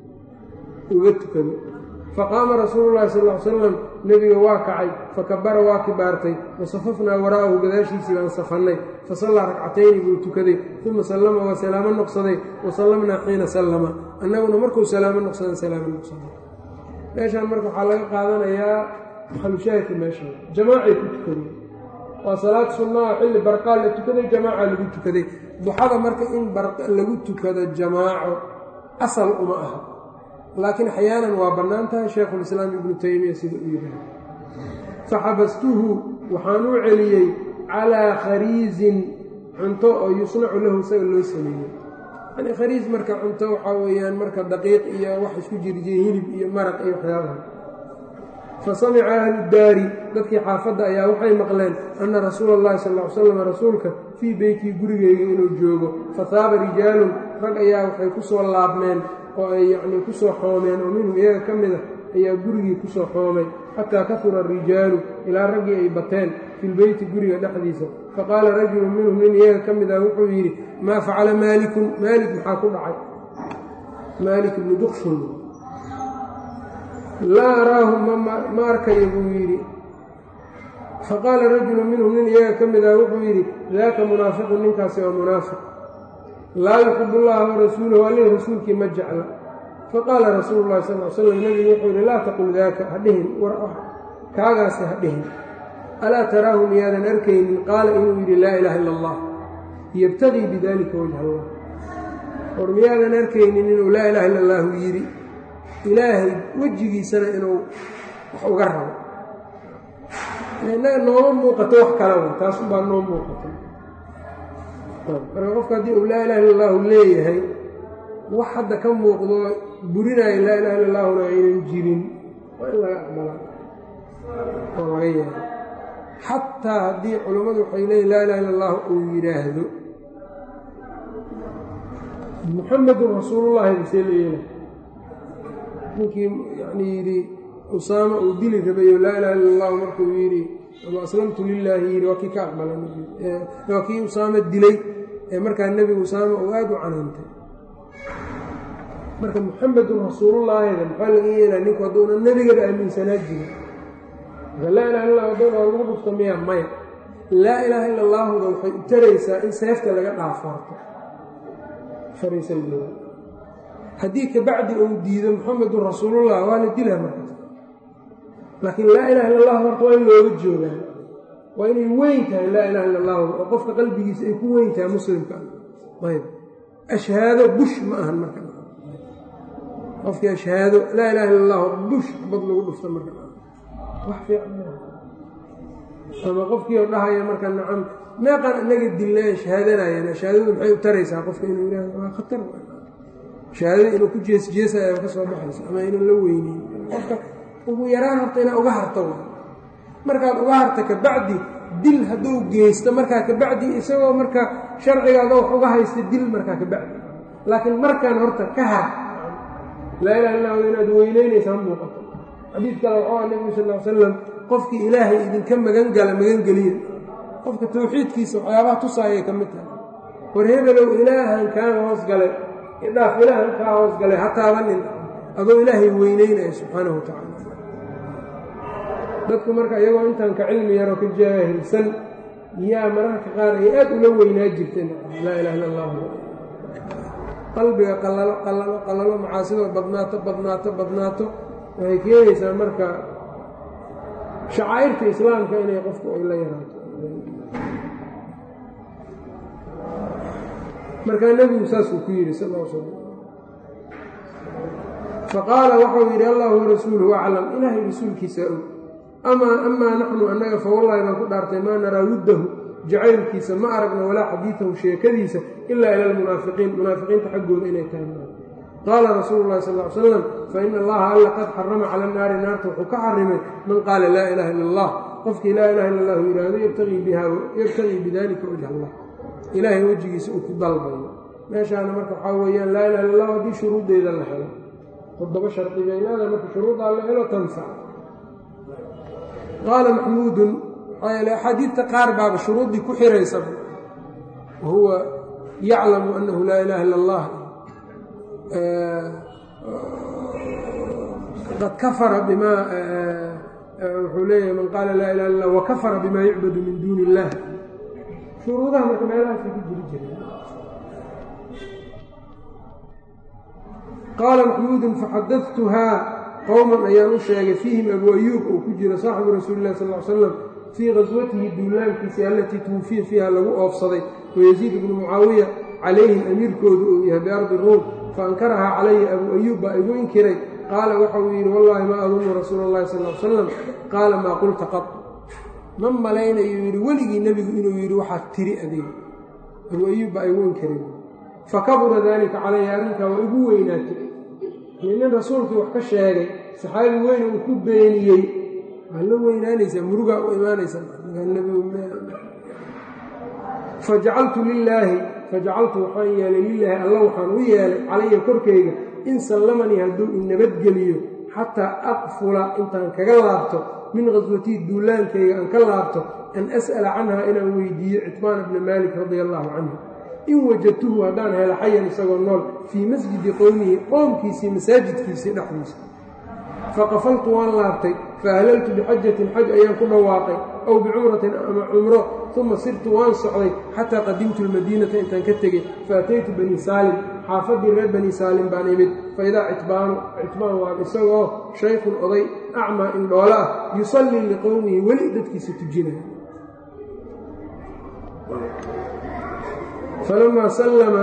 uga tukado faqaama rasuulu llahi sal ly salam nebiga waa kacay fakabara waa kibaartay wasafafnaa waraa'ahu gadaashiisii baan safannay fasallaa ragcatayni buu tukaday uma sallama waa salaamo noqsaday wasallamnaa xiina sallama annaguna markuu salaamo noqsadan salaamo noqsaday meeshaan marka waxaa laga qaadanayaa maxalushaahidka meeshaan jamaacay ku tukaday waa salaad sunnaha xilli barqaa la tukaday jamaaca lagu tukaday duxada marka in lagu tukado jamaaco asal uma aha laakiin axyaanan waa bannaan tahay shaykhulislaam ibnu taymiya sida uu yidhaha faxabastuhu waxaan u celiyey calaa khariisin cunto oo yusnacu lahu isaga loo sameeyey yani khariis marka cunto waxaa weeyaan marka daqiiq iyo wax isku jirjiya hilib iyo maraq iyo waxyaabaha fa samica ahlu daari dadkii xaafadda ayaa waxay maqleen anna rasuula allahi sal ly salam rasuulka fii beytii gurigeyga inuu joogo fahaaba rijaalun rag ayaa waxay ku soo laabmeen oo ay yacnii ku soo xoomeen oo minhum iyaga ka mid a ayaa gurigii ku soo xoomay xataa kahura arijaalu ilaa raggii ay bateen fi lbeyti guriga dhexdiisa faqaala rajulu minhum nin iyaga ka mid ah wuxuu yidhi maa facala maalikun maalik maxaa ku dhacay maalik ibnu duqshin laa araahu ma arkaya buu yidhi faqaala rajulu minhum nin iyaga ka mid ah wuxuu yidhi daaka munaafiqun ninkaasi waa munaafiq laa yuxibu llaha warasuulahu allih rasuulkii ma jecla faqaala rasuulu llahi sal l slam nebigu wuxuu yidhi laa taqul daaka ha dhihin kaagaasi ha dhihin alaa taraahu miyaadan arkaynin qaala inuu yidhi laa ilaaha ila allah yabtagii bidalika wajha allah or miyaadan arkaynin inuu laa ilaha illa allahu yidhi ilaahay wejigiisana inuu wax uga rabo innaga nooma muuqato wax kalaba taas ubaa noo muuqato marka qofka haddii uu laa ilaha illa allahu leeyahay wax hadda ka muuqdo burinaayo laa ilaha illa allahuna aynan jirin waa in laga aqbalaa oo laga yaabo xataa haddii culammadu waxay leeyihin laa ilaha illa allahu uu yidhaahdo muxamedun rasuulullahi basee la yeela ninkii yani yidhi usaama uu dili rabayo laa ilaha illa allahu markuu yidhi ama aslamtu lilaahi yidhi waa kii ka aqbala waa kii usaama dilay ee markaa nebigu usaama uu aada u canaantay marka muxamedun rasuulullaahida maxaa laga yeelaa ninku hadduuna nebigaba aaminsanaa jirin marka laa ilaha illa hadduu dhaa lagu dhufto miya maya laa ilaaha illa allaahuda waxay u taraysaa in seefta laga dhaafaarto fariisangeeda haddii kabacdi uu diido muxamedun rasuulullah waa la dilaa markaas laakiin laa ilaha illa allahu horta waa in looga joogaa waa inay weyn tahay laa ilaha illa allahu oo qofka qalbigiisa ay ku weyn tahay muslimka ayb ashhaado bush ma ahan marka qofkii ashhaado laa ilaha illa allahu bush bad lagu dhufto marka wax fiican ama qofkii oo dhahaya marka nacam meeqan inaga dilnay shahaadanayaan shahaadadu maxay u taraysaa qofka inuu yidhaahdo waa khatar shahaadada inuu ku jeesjeesaya ka soo baxaysa ama inuu la weyneyn qofka ugu yaraan horta inaa uga harto markaad uga harta kabacdi dil hadduu geysto markaa kabacdi isagoo marka sharcigaada wax uga haysta dil markaa kabacdi laakiin markaan horta ka har laa ilaha illa hu inaad weyneynaysaa muuqato xadiid kale waxuu ah nebigu sal l salam qofkii ilaahay idinka magangala magangeliya qofka tawxiidkiisa waxyaabaha tusaayay ka mid tahay war hebelow ilaahan kaa hoosgalay idhaaf ilaahan kaa hoosgalay ha taabanin adoo ilaahay weyneynaya subxaanahu wa tacaala dadku marka iyagoo intaan ka cilmi yaroo ka jaahilsan yaa mararka qaar ay aad ula weynaa jirteen laa ilaha illa allahu qalbiga qalalo macaasidoo badnaato waxay keenaysaa marka shacaa'irta islaamka inay qofku ay la yaraato markaa nebigu saasuu ku yidhi sal slam faqaala waxau yidhi allahu warasuuluhu aclam ilaahay rasuulkiisa og amaa naxnu annaga fa wallahi baan ku dhaartay maa naraa wuddahu jacaylkiisa ma aragna walaa xadiidahu sheekadiisa ilaa ila almunaafiqiin munaafiqiinta xaggooda inay tahay qaala rasuulu llahi sal l salam fa ina allaha alla qad xarama cala naari naarta wuxuu ka xarimay man qaala laa ilaha illa allah qofkii laa ilaha illa allahu yidhaahdo yabtagii bidalika wajha allah ilaahay wejigiisa uu ku dalbayo meeshaana marka waxaa weeyaan laa ilaha illa allah haddii shuruuddeeda la helo 7 shardi bay leedahay marka shuruuddaa la helo tanfac qaala maxmuudun axaadiidta qaar baaba shuruuddii ku xiraysa wahuwa yaclamu annahu laa ilaha illa allah qad kafara bimaa wuxuu leeyahay man qaala laa ilaha illa wa kafara bimaa yucbadu min duuni illah shuruudaha marka meelahaasay ku jiri jireen qaala maxmuudun faxadadtuhaa qowman ayaan u sheegay fiihim abu ayuub uu ku jiro saaxibu rasuuli illahi sal l slam fii qaswatihi duulaankiisii allatii tuwufiya fiiha lagu oofsaday wayaziid ibnu mucaawiya calayhim amiirkoodu uu yahay biardi ruum faankarahaa calaya abuu ayuub baa igu inkiray qaala waxauu yidhi wallaahi maa adunnu rasuula allahi sal l salam qaala maa qulta qad ma malaynayu yidhi weligii nebigu inuu yidhi waxaad tiri adeeg abuu ayuub baa igu inkiray fakabura daalika calaya arrinkaa waa igu weynaatay nin rasuulkii wax ka sheegay saxaabi weyn uu ku beeniyey waa la weynaanaysaa murugaa u imaanaysa fajacaltu waxaan yeelay lilaahi alla waxaan u yeelay calaya korkayga in sallamanii hadduu inabadgeliyo xataa aqfula intaan kaga laabto min qaswatii duulaankayga aan ka laabto an as'ala canha inaan weydiiyo citbaan bna maalik radia allaahu canhu in wajadtuhu haddaan helo xayan isagoo nool fii masjidi qowmihi qoomkiisii masaajidkiisii dhexdiisa faqafaltu waan laabtay faahlaltu bixajatin xaj ayaan ku dhawaaqay aw bicumratin ama cumro uma sirtu waan socday xataa qadimtu lmadiinata intaan ka tegey faataytu bani saalim xaafaddii reer bani saalim baan imid faidaa citbaan waan isagoo shaykhun oday acmaa indhoolo ah yusallii liqowmihi weli dadkiisa tujinaya falamaa sallama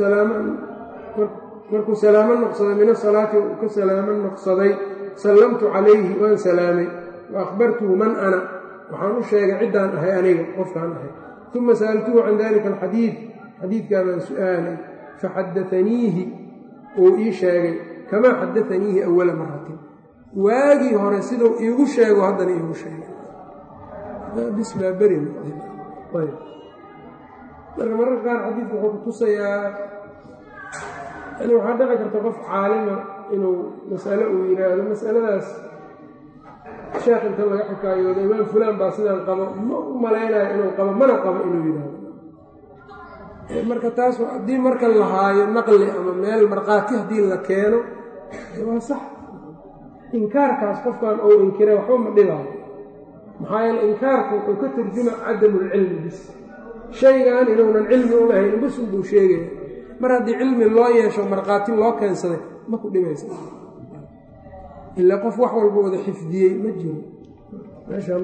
markuu salaamo noqsaday min asalaati uu ka salaamo noqsaday sallamtu calayhi waan salaamay wa akhbartuhu man ana waxaan u sheegay ciddaan ahay aniga qofkaan ahay uma sa'altuhu can dalika alxadiid xadiidkaa baan su'aalay faxadataniihi uu ii sheegay kamaa xadataniihi awala maratin waagii hore siduu iigu sheego haddana iigu sheegay bisbaa beri marka mararka qaar xadiidku wuxuu ku tusayaa yani waxaa dhici karta qof caalima inuu mas'alo uu yidhaahdo mas'aladaas sheekh inta laga xikaayoodo imaam fulaan baa sidaan qabo ma u malaynayo inuu qabo mana qabo inuu yidhaahdo marka taas haddii marka la haayo naqli ama meel markhaati haddii la keeno waa sax inkaarkaas qofkan ou inkira waxba ma dhibaayo maxaa yeele inkaarku wuxuu ka tarjuma cadamulcilmi bis shaygan inuunan cilmi u lahayn bisun buu sheegaya mar haddii cilmi loo yeesho markhaati loo keensaday ma ku dhibaysa ilaa qof wax walba wada xifdiyey ma jiro meeshaa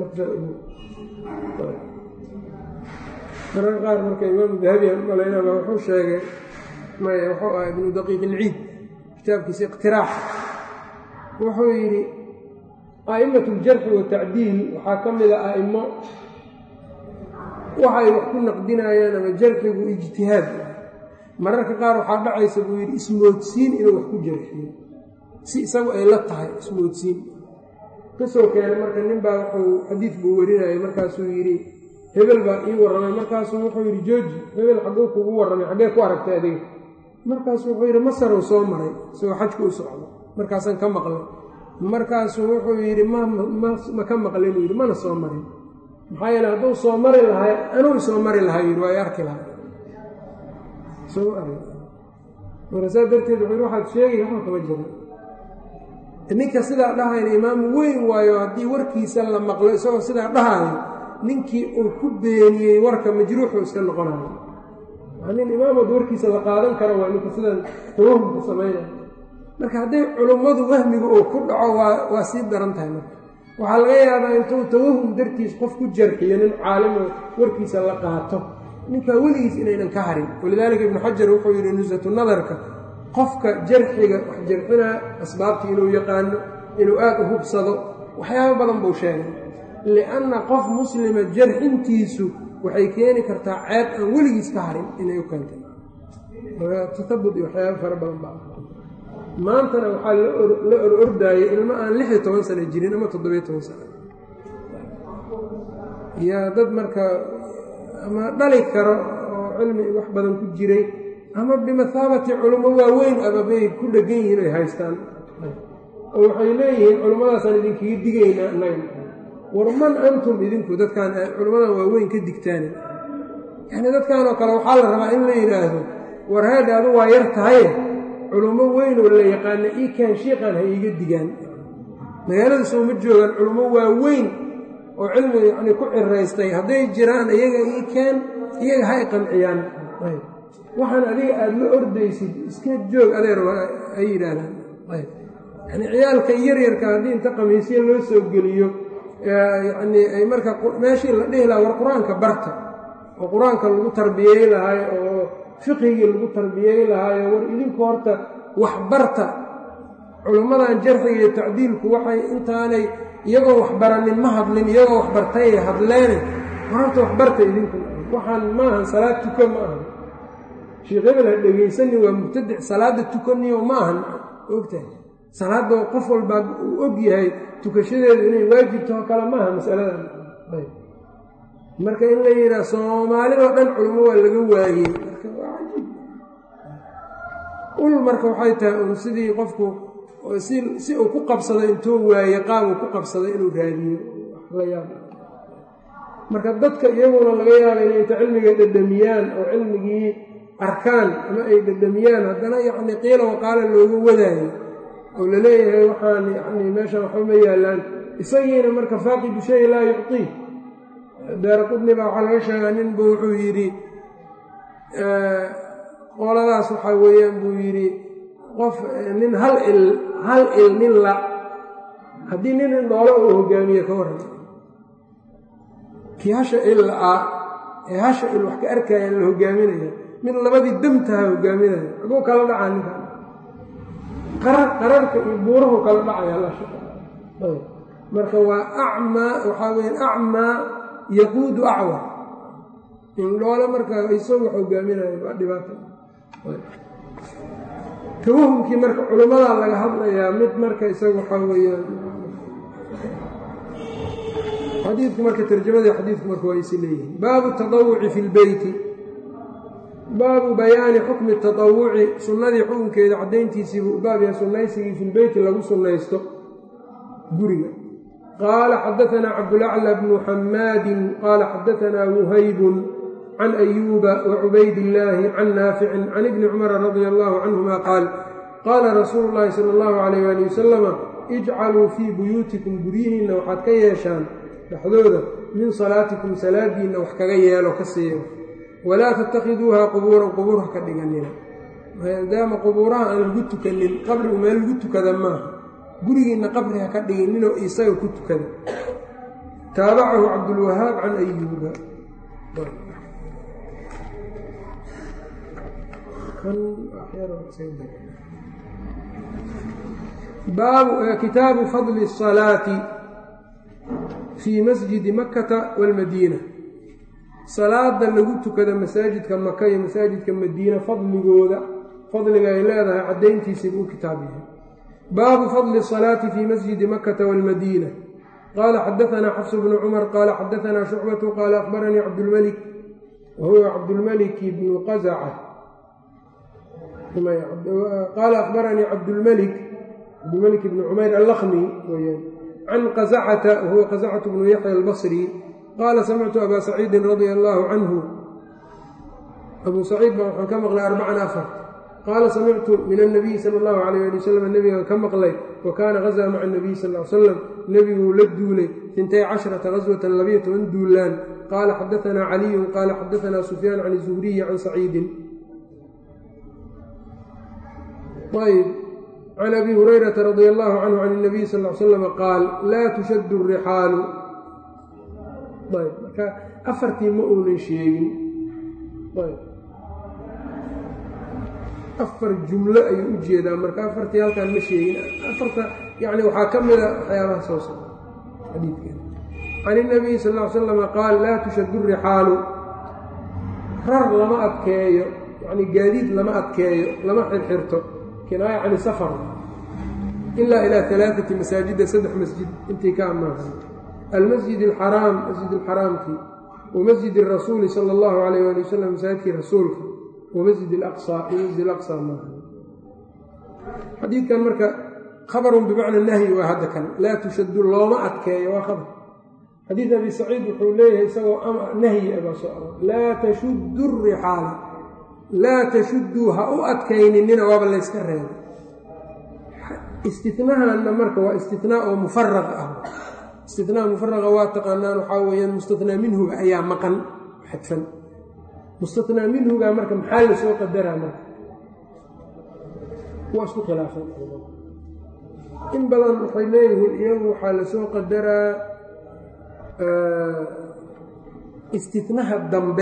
marar qaar marka imaamu dahabiyan u malaynaba wuxuu sheegay maya wuxuu ah ibnu daqiiq ilciid kitaabkiisa iqtiraax wuxuu yidhi a'imatu aljarxi watacdiil waxaa ka mida a'imo waxay wax ku naqdinayaan ama jarxigu ijtihaad mararka qaar waxaa dhacaysa buu yidhi ismoodsiin inuu wax ku jarxiyo si isagu ay la tahay ismoodsiin kasoo keenay marka nin baa wuxuu xadiid buu warinayay markaasuu yidhi hebel baa ii warramay markaasuu wuxuu yidhi jooji hebel xagguu kugu warramay xaggee ku aragtay adiga markaasuu wuxuu yidhi masaruu soo maray isagoo xajka u socdo markaasaan ka maqlay markaasuu wuxuu yidhi ma ka maqlay buu yidhi mana soo marin maxaa yeele hadduu soo mari lahay anuu soo mari lahay yidhi waa i arki lahay marka saa darteed wuxuu yidhi waxaad sheegay waxba kama jira ninka sidaa dhahayna imaamu weyn waayo haddii warkiisa la maqlo isagoo sidaa dhahayo ninkii uu ku beeniyey warka majruuxuu iska noqonayo nin imaamood warkiisa la qaadan karo waa ninka sidan tawahumka samaynaya marka hadday culummadu wahmiga uu ku dhaco waa sii daran tahay marka waxaa laga yaabaa intuu tawahum dartiis qof ku jarxiyo nin caalimo warkiisa la qaato ninkaa weligiis inaynan ka harin walidaalika ibnu xajar wuxuu yidhi nusatu nadarka qofka jarxiga wax jarxinaa asbaabtii inuu yaqaano inuu aad u hubsado waxyaabo badan buu sheegay lianna qof muslima jarxintiisu waxay keeni kartaa ceeb aan weligiis ka harin inay u keentay tatabud iyo waxyaabo fara badan baa maantana waxaa la ordaayay ilmo aan 16 sano jirin ama 17 sano yaa dad marka ama dhali karo oo cilmi wax badan ku jiray ama bimathaabati culummo waaweyn ababay ku dhegan yihiin ay haystaan oo waxay leeyihiin culummadaasaan idinkaga digaynaa annaga war man antum idinku dadkaan culummadan waaweyn ka digtaan yacni dadkanoo kale waxaa la rabaa in la yidhaahdo war haadha adu waa yar tahaye culummo weyn oo la yaqaana ii kaan shiiqaan ha iiga digaan magaalada sooma joogaan culummo waaweyn oo cilmi yacni ku ciraystay hadday jiraan iyaga ii kaan iyaga ha y qanciyaan waxaan adiga aada la ordaysid iska joog adeer ay yidhaahdaan yani ciyaalka yaryarka haddii inta qamiisya loo soo geliyo yacni ay marka meeshii la dhihi lahaa war qur-aanka barta oo qur-aanka lagu tarbiyey lahay oo fiqigii lagu tarbiyey lahaayo war idinku horta wax barta culummadan jarxiga iyo tacdiilku waxay intaanay iyagoo wax baranin ma hadlin iyagoo wax bartay hadleene war horta wax barta idinku waxaan maahan salaad tuka ma ahan sheekh hebel ha dhegaysani waa mubtadic salaada tukaniyo ma ahan ogtahay salaadoo qof walbaa uu og yahay tukashadeedu inay waajibtaho kale maaha masaladan marka in la yidhaha soomaalidoo dhan culummo waa laga waayey marka waa cajiib ul marka waxay tahay un sidii qofku si uu ku qabsado intuu waaye qaabuu ku qabsado inuu raadiyo la yaab marka dadka iyaguna laga yaaba inay inta cilmiga dhadhamiyaan oo cilmigii arkaan ama ay dhadhamiyaan haddana yacni qiila waqaala looga wadaayo oo la leeyahay waxaan yacni meeshan waxba ma yaallaan isagiina marka faaqidu shay laa yucطii daaraqudni baa waxaa laga sheegaa ninbu wuxuu yidhi qoladaas waxaa weeyaan buu yidhi qof nin hal il nin la haddii nin indhoolo uu hogaamiye ka warran kii hasha il la'aa ee hasha il wax ka arkayaan la hogaaminaya mid labadii damtaha hogaaminaya aguu kala dhacaa ninkan qararka iyo buurahu kala dhacaya marka waa acmaa waxaa weya acmaa yaquudu acwar indhoole marka isagu wax hogaaminayo waa dhibaato tawahumkii marka culimmadaa laga hadlayaa mid marka isaga waxaa weeyaan xadiidku marka tarjamadii xadiidku marka waa isi leeyihiin baabu tatawuci fi lbeyti baabu bayaani xukmi tatawuci sunnadii xukunkeeda caddayntiisiibuu baab yahay sunnaysigii fi lbeyti lagu sunnaysto guriga qaala xadaanaa cabdulacla bnu xamaadin qaala xadaanaa wuhaybun can ayuuba wacubayd illaahi can naaficin can ibni cumara radia allahu canhuma qaal qaala rasuulu llaahi sala allahu calayh waali wasalama ijcaluu fii buyuutikum guryihiinna waxaad ka yeeshaan dhexdooda min salaatikum salaadiinna wax kaga yeelo ka siiyo walaa tattakhiduuha qubuuran qubuur ha ka dhiganina maadaama qubuuraha aan lagu tukanin qabrigu meel lagu tukada maaha gurigiinna qabri ha ka dhigininoo isaga ku tukada taabacahu cabdulwahaab can ayuuba kitaabu fadli الصalaati fii masjidi makata wاlmadiina salaada lagu tukada masaajidka maka iyo masaajidka madiina fadliga ay leedahay caddayntiisii buu kitaab yahay baabu fadli الصalaati fii masjidi makata wاlmadiina qaala xadaanaa xafs bnu cumar qaala xadaanaa shucbatu qaala akhbaranii cabdulmalik wahuwa cabdulmalik bnu qazaca qaala akhbaranii cabdulmalik bni cumayr allakmi weyaan can qazacata wahuwa qazacatu bnu yaxya albasri qaala samictu abaa saciidin radia allaahu canhu abuu saciid baa waxaan ka maqlay 4 qaala samictu min annabiyi sala allahu calayh ali wasalam nebigaan ka maqlay wa kaana gazaa maca anabiyi sal l salam nebiguu la duulay 12 gaswatan 12 duulaan qaala xadaanaa caliyun qaala xadaanaa sufyaan can zuhriyi can saciidin ayb can abi hurayrata radia allahu canhu can اnabiy sal l slama qaal laa tushaddu الrixaalu ayb marka afartii ma uunan sheegin ayb afar jumlo ayuu u jeedaa marka afartii halkaan ma sheegin afarta yani waxaa ka mida waxyaabaha soo socda xadiidkeeda can اnabiyi sal l slama qaal laa tushaddu الrixaalu rar lama adkeeyo yani gaadiid lama adkeeyo lama xirxirto kinaaya can safar ilaa ilaa 3 masaajida 3 masjid intii ka amaahan almasjid alxaraam masjid alxaraamkii wamasjid rasuuli sala allahu calayh ali wasalam masaajidkii rasuulka wamasjid alaqsaa iyo masjid alaqsaa maahan xadiidkan marka khabarun bimacna nahyi waa hadda kan laa tushaddu looma adkeeyo waa khabar xadiid abi saciid wuxuu leeyahay isagoo nahyi abaa soo aro laa tashuddu rixaala laa tashudduu ha u adkayninina waaba layska reebay istinahanna marka waa istinaa oo mufaraq ah istinaa mufaraqa waa taqaanaan waxaa weeyaan mustathnaa minhuga ayaa maqan xadfan mustathnaa minhuga marka maxaa la soo qadaraa marka waa isku khilaafan in badan waxay leeyihiin iyagu waxaa la soo qadaraa istinaha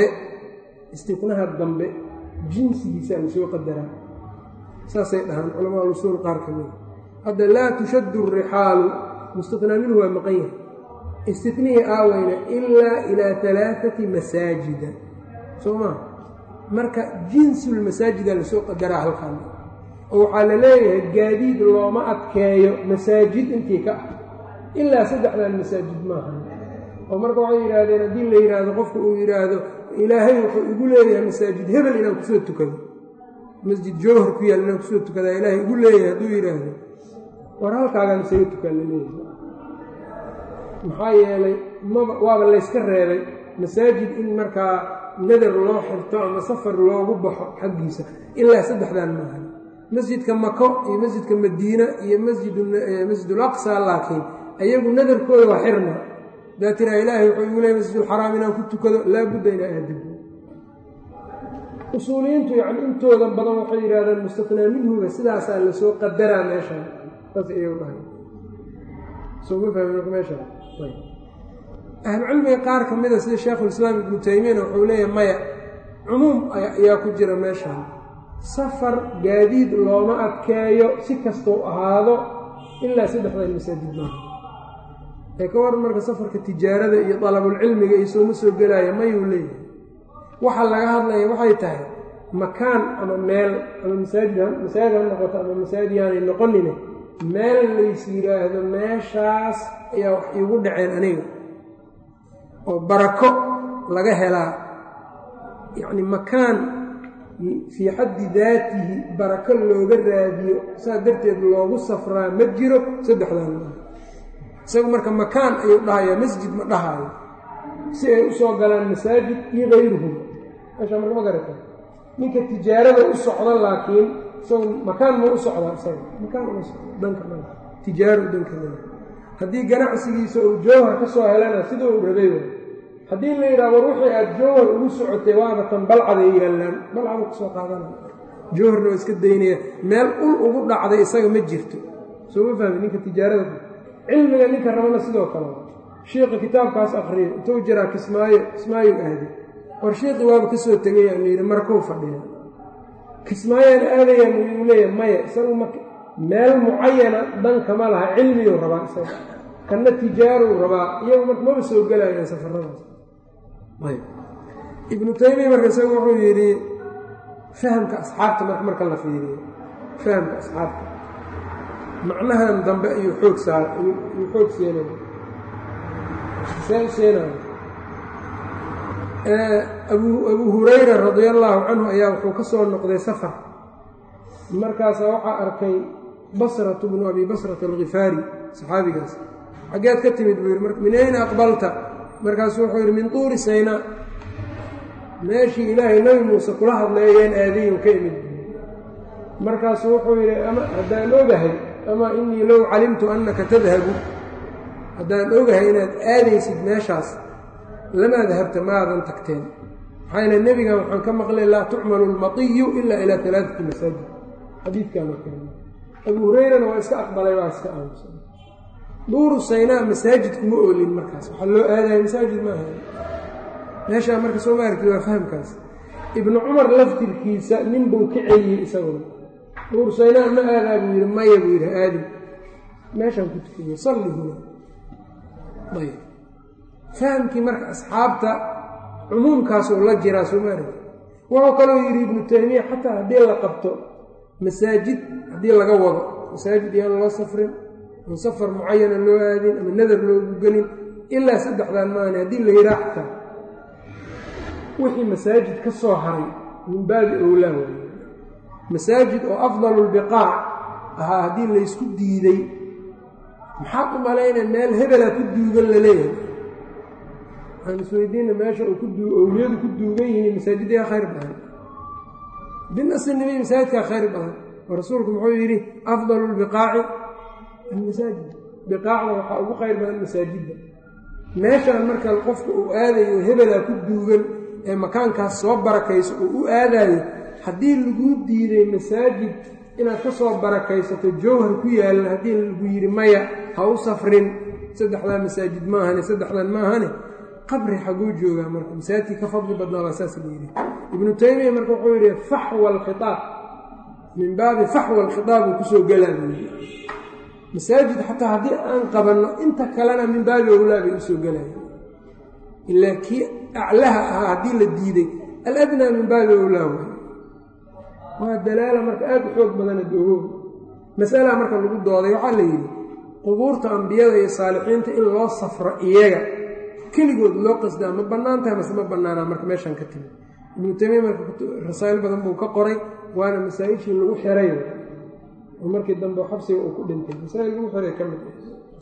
dambe jinsigiisaa lasoo qadaraa saasay dhahaan culamaa usuul qaar ka mida hadda laa tushaddu الrixaalu mustathnaa minhu waa maqan yahay istinihii aaweyna ilaa ilaa 3 masaajida soo maa marka jinsulmasaajida lasoo qadaraa halkaan oo waxaa la leeyahay gaadiid looma adkeeyo masaajid intii ka ah ilaa 3dan masaajid maaha oo marka waxay yidhaahdeen haddii la yidhaahdo qofku uu yidhaahdo ilaahay wuxuu igu leeyahay masaajid hebel inaan kusoo tukado masjid jowhar ku yaal inaan kusoo tukadaa ilaahay igu leeyahay hadduu yidhaahdo war halkaagaan isaga tukaan la leeyahay maxaa yeelay waaba layska reebay masaajid in markaa nadar loo xirto ama safar loogu baxo xaggiisa ilaa saddexdan maaha masjidka mako iyo masjidka madiina iyo masjidul aqsa laakiin ayagu nadarkooda waa xirna hadaa tiraa ilaahay wuxuu igu leeyay masjidulxaraam inaan ku tukado laabudda inaa aadabo usuuliyiintu yacni intooda badan waxay yidhahdaan mustathnaa minhuga sidaasaa lasoo qadaraa meeshaan saas iyagu dhahay soo ma fahmi marka meeshaan ahlucilmiga qaar ka mida sida sheekhulislaam ibnu taymiyana wuxuu leeyahay maya cumuum ayaa ku jira meeshaan safar gaadiid looma adkeeyo si kastuu ahaado ilaa saddexdan masaajid maaha ee ka waran marka safarka tijaarada iyo dalabulcilmiga iyo sooma soo gelaya mayuu leeyahay waxa laga hadlaya waxay tahay makaan ama meel ama masaajid ha noqoto ama masaajid yaanay noqonine meel lays yidhaahdo meeshaas ayaa wax iigu dhaceen aniga oo barako laga helaa yacni makaan fii xaddi daatihi barako looga raadiyo saas darteed loogu safraa ma jiro saddexdan maa isagu marka makaan ayuu dhahayaa masjid ma dhahaayo si ay u soo galaan masaajid iyo kayruhum meeshaa marka ma garata ninka tijaarada u socda laakiin isagu makaan ma u socdaa isaga makaan uma socdo dhanka ma tijaaro dhanka ma haddii ganacsigiisa uu jowhar ka soo helana sida uu rabay way haddii la yidhaha war wixii aada jowhar ugu socotay waaba tan balcaday yaallaan balcada ka soo qaadana jowharna waa iska daynaya meel ul ugu dhacday isaga ma jirto soo ma fahmi ninka tijaarada cilmiga ninka rabana sidoo kale shiiqi kitaabkaas akriyo intuu jiraa kismaayo aaday war shiiqi waaba ka soo tegaya la yidhi markuu fadhiya kismaayaan aadayaan uu leeyahay maya isagu meel mucayana dhankama laha cilmiyuu rabaa isaga kanna tijaaruu rabaa iyagu marka maba soo gelayaan safaradaas ayb ibnu taymiya marka isaga wuxuu yidhi fahamka asxaabta marka la fiiriyo fahamka asxaabta macnahan dambe ayuu xoog seenaya see seenaya abu hurayra radia allaahu canhu ayaa wuxuu ka soo noqday safar markaasaa waxaa arkay basratu bnu abi basrata alkhifaari saxaabigaas xaggeed ka timid buu yidhi min ayna aqbalta markaasuu wuxuu yidhi min tuuri saynaa meeshii ilaahay nebi muuse kula hadleeyeen aadayu ka imid markaasuu wuxuu yidhi haddaan ogahay ama innii low calimtu annaka tadhabu haddaan ogahay inaad aadaysid meeshaas lamaa dahabta maadan tagteen maxaa yeele nebigan waxaan ka maqlay laa tucmalu lmatiyu ilaa ilaa alaaati masaajid xadiidkaana keena abuu hureyrana waa iska aqbalay waa iska aamusan duuru saynaa masaajid kuma oolin markaas waxaa loo aadaya masaajid maaha meeshaa marka soo ma aragtid waa fahamkaas ibnu cumar laftirkiisa nin buu ka celiyey isaguna duuru saynaa ma aadaa buu yidhi maya buu yidhi aadin meeshaan ku tukiyey salli huna ayb fahamkii marka asxaabta cumuumkaasuu la jiraa soo ma aragtid wuxuu kaloo yidhi ibnu taymiya xataa haddii la qabto masaajid haddii laga wado masaajid iyaan loo safrin ama safar mucayana loo aadin ama nadar loogu gelin ilaa saddexdan maane haddii la yidhaa xataa wixii masaajid ka soo haray min baabi owlaa way masaajid oo afdalu lbiqaac ahaa haddii laysku diiday maxaad u malaynay meel hebelaa ku duugan la leeyahay waxaan isweydiina meesha owliyadu ku duugan yihiin masaajidyaa khayr badan binasi nabiy masaajidkaa khayr badan oo rasuulku muxuu yidhi afdalu lbiqaaci almasaajid biqaacda waxaa ugu khayr badan masaajidda meeshaan marka qofka uu aadayo hebelaa ku duugan ee makaankaas soo barakayso uu u aadaayo haddii laguu diiday masaajid inaad ka soo barakaysato jowhar ku yaalan haddii lagu yidhi maya ha u safrin saddexdaa masaajid maahane saddexdan maahane qabri xaguu joogaa marka masaajidkii ka fadli badnaa baa saas la yidhi ibnu taymiya marka wuxuu yidhi faxwa alkhitaab min baabi faxwa alkhitaab uu kusoo gelaa buu yidhi masaajid xataa haddii aan qabanno inta kalena min baabi owlaa bay usoo gelaya ilaa kii aclaha ahaa haddii la diiday aladnaa min baabi owlaa way waa dalaala marka aada u xoog badana doogo masalaha marka lagu dooday waxaa la yidhi qubuurta ambiyada iyo saalixiinta in loo safro iyaga keligood loo qasdaa ma bannaan tahay mase ma bannaanaa marka meeshaan ka timi ibnu taymiya marka rasaa'il badan buu ka qoray waana masaa-ishii lagu xiray oo markii dambe xabsiga uu ku dhintay masaa'il lagu xiray ka mid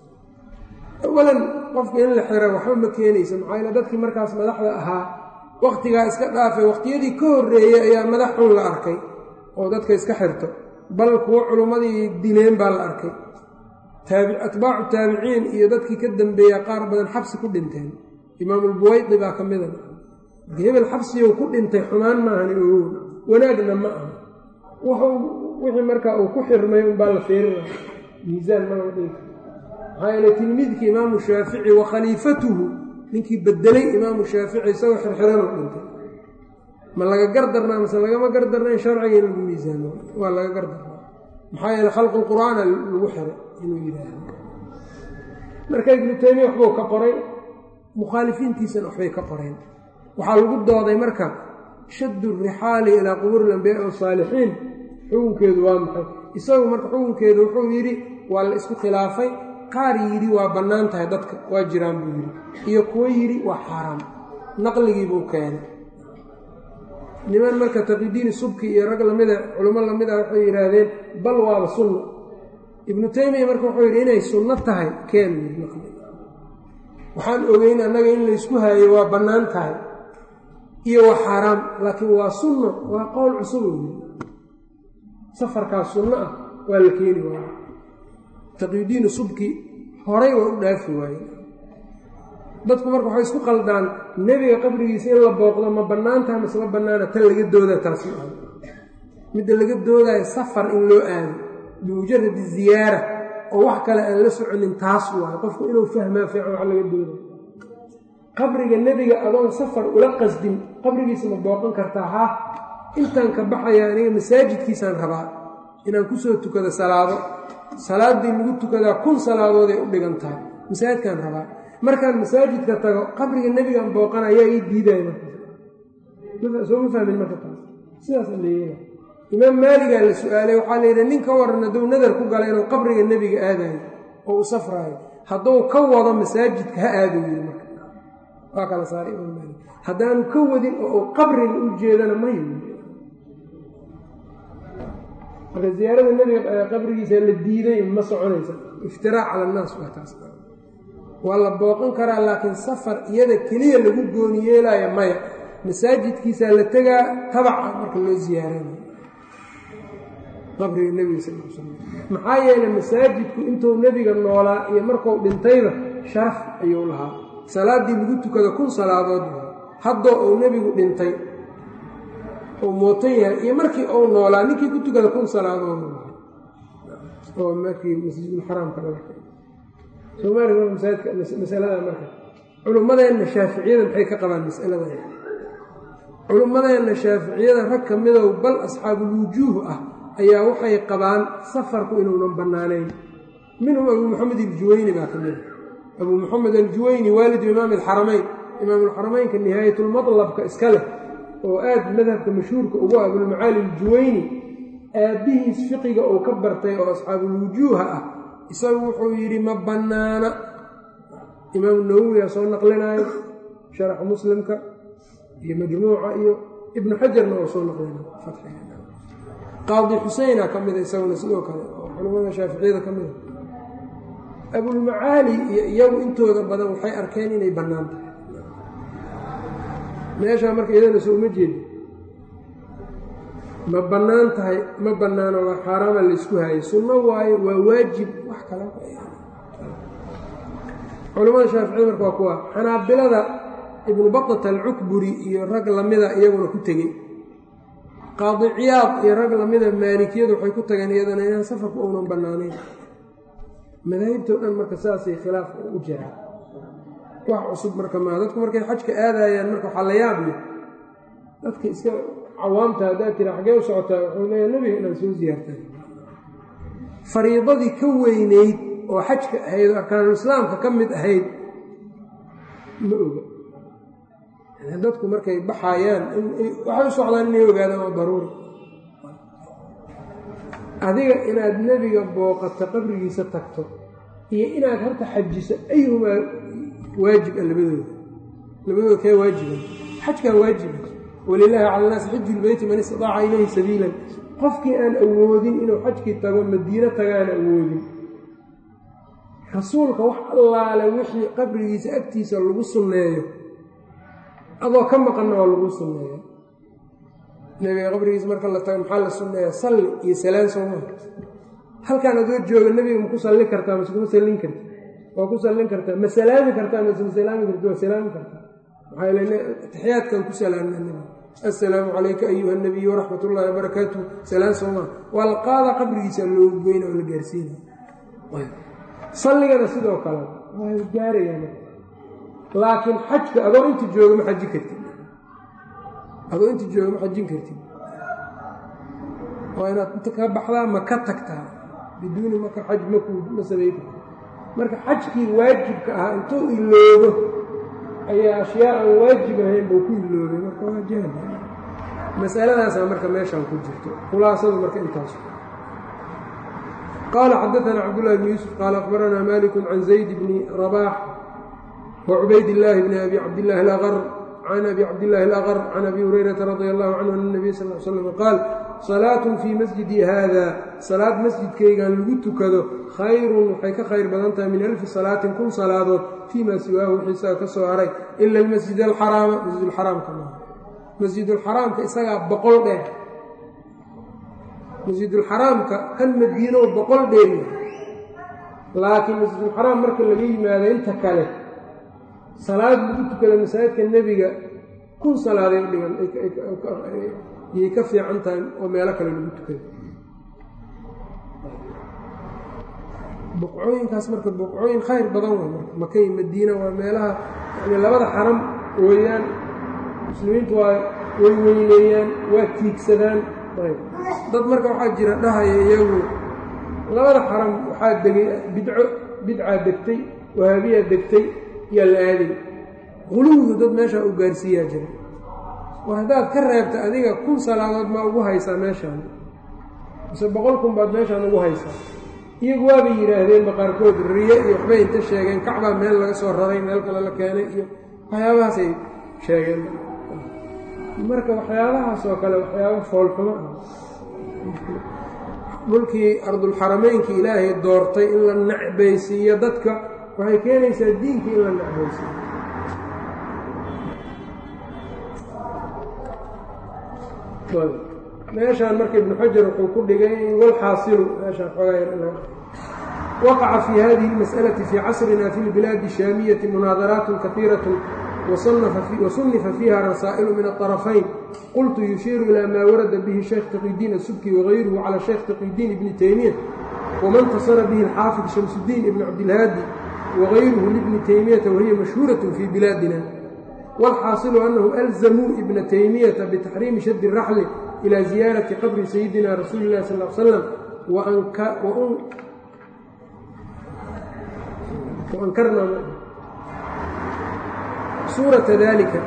awalan qofka in la xiro waxba ma keenaysa maxaa yeele dadkii markaas madaxda ahaa wakhtigaa iska dhaafay wakhtiyadii ka horreeyey ayaa madax xun la arkay oo dadka iska xirto bal kuwo culummadii dileen baa la arkay atbaacu taabiciin iyo dadkii ka dambeeya qaar badan xabsi ku dhinteen imaamulbuwaydi baa ka mida marka hebel xabsiguu ku dhintay xumaan maahan ogow wanaagna ma aha wixii markaa uu ku xirmay unbaa la feerina miisaan ma laga dhigi karo maxaa yeele tilmiidkii imaamu shaafici wa khaliifatuhu ninkii bedelay imaamu shaafici isagoo xirxiranuu dhintay ma laga gardarnaa mase lagama gardarna in sharciga in lagu miisaamo waa laga gardarnaa maxaa yeele khalqu qur'aana lagu xiray inuu yidhaahdo marka ibnu taymiya waxbuu ka qoray mukhaalifiintiisana waxbay ka qoreen waxaa lagu dooday marka shaddu rixaali ilaa qubuuri ilambiyaai wasaalixiin xukunkeedu waa maxay isagu marka xukunkeedu wuxuu yidhi waa la isku khilaafay qaar yidhi waa bannaan tahay dadka waa jiraan buu yidhi iyo kuwo yidhi waa xaaraam naqligiibuu keenay niman marka taqidiini subki iyo rag lamida culummo lamid ah waxay yidhaahdeen bal waaba sunno ibnu taymiya marka wuxuu yidhi inay sunno tahay keenu yidhi naqli waxaan ogeyn annaga in laysku haayo waa bannaan tahay iyo waa xaaraam laakiin waa sunno waa qowl cusub u yidhi safarkaas sunno ah waa la keeni waaye taqidiini subki horay waa u dhaafi waaye dadku marka waxay isku qaldaan nebiga qabrigiisa in la booqdo ma bannaan tahay mase ma bannaana tan laga doodaa taasi ah midda laga doodaayo safar in loo aado bimujaradi ziyaara oo wax kale aan la soconin taas waayo qofku inuu fahmaa fiican wax laga doodayo qabriga nebiga adoon safar ula qasdin qabrigiisa ma booqan kartaa haa intaan ka baxaya aniga masaajidkiisaan rabaa inaan kusoo tukado salaaddii lagu tukadaa 1000 salaadood ay u dhigan tahay masaajidkaan rabaa markaan masaajidka tago qabriga nebigaan booqana ayaa ii diidaya markasoo ma fahmin marka taas sidaas leeyahay imaam maaligaa la su-aalay waxaa layidhi nin ka waran hadduu nadar ku gala inuu qabriga nebiga aadayo oo u safraayo hadduu ka wado masaajidka ha aado yiri marka waa kala saaray imaam maalik haddaanu ka wadin oo uu qabriga u jeedana ma yimi marka ziyaarada nebiga qabrigiisa la diiday ma soconaysa iftiraac cala annaas waa taas waa la booqan karaa laakiin safar iyada keliya lagu gooni yeelaayo maya masaajidkiisaa la tegaa tabaca marka loo ziyaaranayo qabriga nebiga sal l slam maxaa yeelay masaajidku intuu nebiga noolaa iyo markuu dhintayba sharaf ayuu lahaa salaaddii lagu tukado 1000 salaadood haddoo uu nebigu dhintay uu mootan yahay iyo markii uu noolaa ninkii ku tukada 1000 salaadood oo markii masjidulxaraamka laga soomaaliya marka masaajidka masalada marka culummadeenna shaaficiyada maxay ka qabaan masaladan culummadeenna shaaficiyada rag ka midow bal asxaabulwujuuh ah ayaa waxay qabaan safarku inuunan bannaanayn minhum abuu moxamed aljuwayni baa ka mida abuu moxamed aljuwayni waalidu imaam alxaramayn imaamulxaramaynka nihaayatulmadlabka iska leh oo aad madhabka mashhuurka ugu abulmacaali aljuwayni aabbihiis fiqiga uu ka bartay oo asxaabulwujuuha ah isagu wuxuu yidhi ma bannaana imaamu nawowiyaa soo naqlinaayo sharaxa muslimka iyo majmuuca iyo ibnu xajarna oo soo naqlinayo qaadi xuseyna ka mida isaguna sidoo kale oo culamada shaaficiyada ka mida abulmacaali iyo iyagu intooda badan waxay arkeen inay bannaan tahay meeshaa marka iyadana soo uma jeedi ma bannaan tahay ma bannaano waa xaaraama laysku haayay sunno waayo waa waajib wax kala culamada shaaficiyada marka waa kuwa xanaabilada ibnu batata alcukburi iyo rag lamida iyaguna ku tegey qaadi ciyaad iyo rag lamida maalikiyadu waxay ku tageen iyadana inaan safarku uunan bannaanayn madaahibtoo dhan marka saasay khilaafka u jiraa wax cusub marka maa dadku markay xajka aadayaan marka waxaa la yaab leh dadka iska cawaamta haddaad tira xaggee u socotaa wuxuu leeyahay nebiga inaan soo siyaartay fariidadii ka weynayd oo xajka ahayd oo arkaanulislaamka ka mid ahayd ma oga dadku markay baxayaan waxay u socdaan inay ogaadaan oo daruuri adiga inaad nebiga booqato qabrigiisa tagto iyo inaad horta xajiso ayumaa waajib a labadooda kee waajiban xajkaa waajiba walilaahi cala naasi xiju lbeyti man istidaaca ilayhi sabiilan qofkii aan awoodin inuu xajkii tago madiino tagaan awoodin rasuulka wax allaale wixii qabrigiisa agtiisa lagu sunneeyo adoo ka maqanna waa lagu sunneeya nebiga qabrigiisa marka la tago maxaa la sunneeyaa salli iyo salaan sooma halkaan adoo jooga nebiga ma ku sallin kartaa mase kuma sallin karti waa ku sallin kartaa ma salaami kartaa mase ma salaami karti waa salaami kartaa maxaa yeele taxiyaadkan ku salaamna nebiga assalaamu calayka ayuha nabiyu waraxmat ullaahi wabarakaatuh salaan sooma waa la qaadaa qabrigiisa loogu geyna oo la gaarsiinaya salligana sidoo kale waa gaarayaan laakiin xajka adoo inta jooga ma xajin kartid waa inaad inta ka baxdaa ma ka tagtaa biduuni maka xaj ma samay karti marka xajkii waajibka ahaa intuu iloobo ayaa ashyaa aan waajib ahayn buu ku iloobay marka waa jahli masaladaasaa marka meeshaan ku jirto khulaasadu marka intaas qaala xadaثana cabdullahi bni yuusuf qaala akhbaranaa maliku can zayd bni rabaax وعubayd الlaahi bni abi cabdillaahi اlaqr can abi cabdillaahi اlaqr can abi hurayrata radia allahu canhu an الnabiy sal l slam qaal salaatun fii masjidi haada salaad masjidkaygan lagu tukado khayrun waxay ka khayr badan tahay min 1000 salaatin 1000 salaadood fii maa siwaahu wixiisaga ka soo haray ila almasjid alxaraama masjidulxaraamka maaha masjidulxaraamka isagaa 100 dheer masjidulxaraamka kan madiino 100 dheer laakiin masjidulxaraam marka laga yimaado inta kale salaad lagu tukada masaajidka nebiga 1000 salaaday dhigan yay ka fiican tahay oo meelo kale lagu tukado buqcooyinkaas marka buqcooyin khayr badan waa marka maka iyo madiina waa meelaha yani labada xaram weeyaan muslimiintu waa way weyneeyaan waa tiigsadaan dad marka waxaa jira dhahaya iyagu labada xaram waxaa degay bidcaa degtay wahaabiyaa degtay yaa la aaday quluwdu dad meeshaa u gaarsiiyaa jira oo haddaad ka reebta adiga 1000 salaadood maa ugu haysaa meeshaan mise 100,000 baad meeshaan ugu haysaa iyagu waabay yidhaahdeenba qaarkood riye iyo waxbay inta sheegeen kacbaa meel laga soo raray meel kale la keenay iyo waxyaabahaasay sheegeen marka waxyaabahaas oo kale waxyaaba foolxumo ah dhulkii ardulxarameynki ilaahay doortay in la nacbaysiiyo dadka waxay keenaysaa diinkii in la nacbaysiiyo meeshaan marka ibnu xajar wuxuu ku dhigay walxaasilu meeshaan xoogaa waqaca fii hadihi اlmas'alati fii casrina fi lbilaadi الshaamiyati munaadaraat kahiiraة wasunifa fiiha rasaa'ilu min aطarafayn qultu yushiiru ilaa maa warada bihi shaykh taqidiin asubki wagayruhu cala shaykh taqidiin ibni taymiya waman tasara bihi alxaafid shamsudiin ibn cabdilhaadi wagayruhu libni taymiyata wahiya mashhuuraة fii bilaadina wاlxaasilu anahu alzamuu ibna taymiyata bitaxriimi shadi الraxli ilى ziyaarati qabri sayidina rasuuli اllahi sal l slam waankarna suurata dalika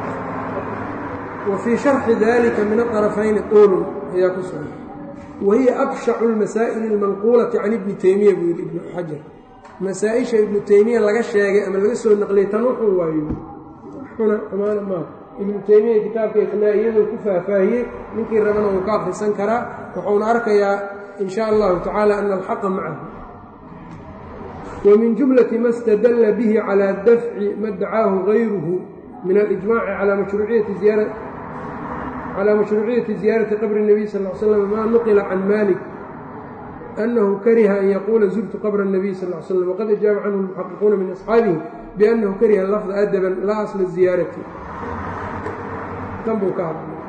wa fii sharxi dalika min aطarafayni tuulun ayaa ku sugan wahiya abshacu اlmasaa'ili اlmanquulati can ibni taymiya buu yidhi ibnu xajar masaa-isha ibnu taymiya laga sheegay ama laga soo naqliyay tan wuxuu waayo xuna xumaana maaha ibnu taymiya kitaabka iqnaa iyadoo ku faahfaahiyey ninkii rabana wuu ka akhrisan karaa wuxuuna arkayaa in sha allahu tacaala ana alxaqa macahu wa min jumlati ma stadalla bihi calaa dafci ma dacaahu gayruhu min alijmaaci calaa mashruuciyati ziyaarati qabri الnabiy sal l slam maa nuqila can malik annahu kariha an yaquula zurtu qabra الnabiy sal l slam waqad ajaaba canhu almuxaqiquuna min asxaabihi biannahu kariha lafda adaban laa asla ziyaarati buu ka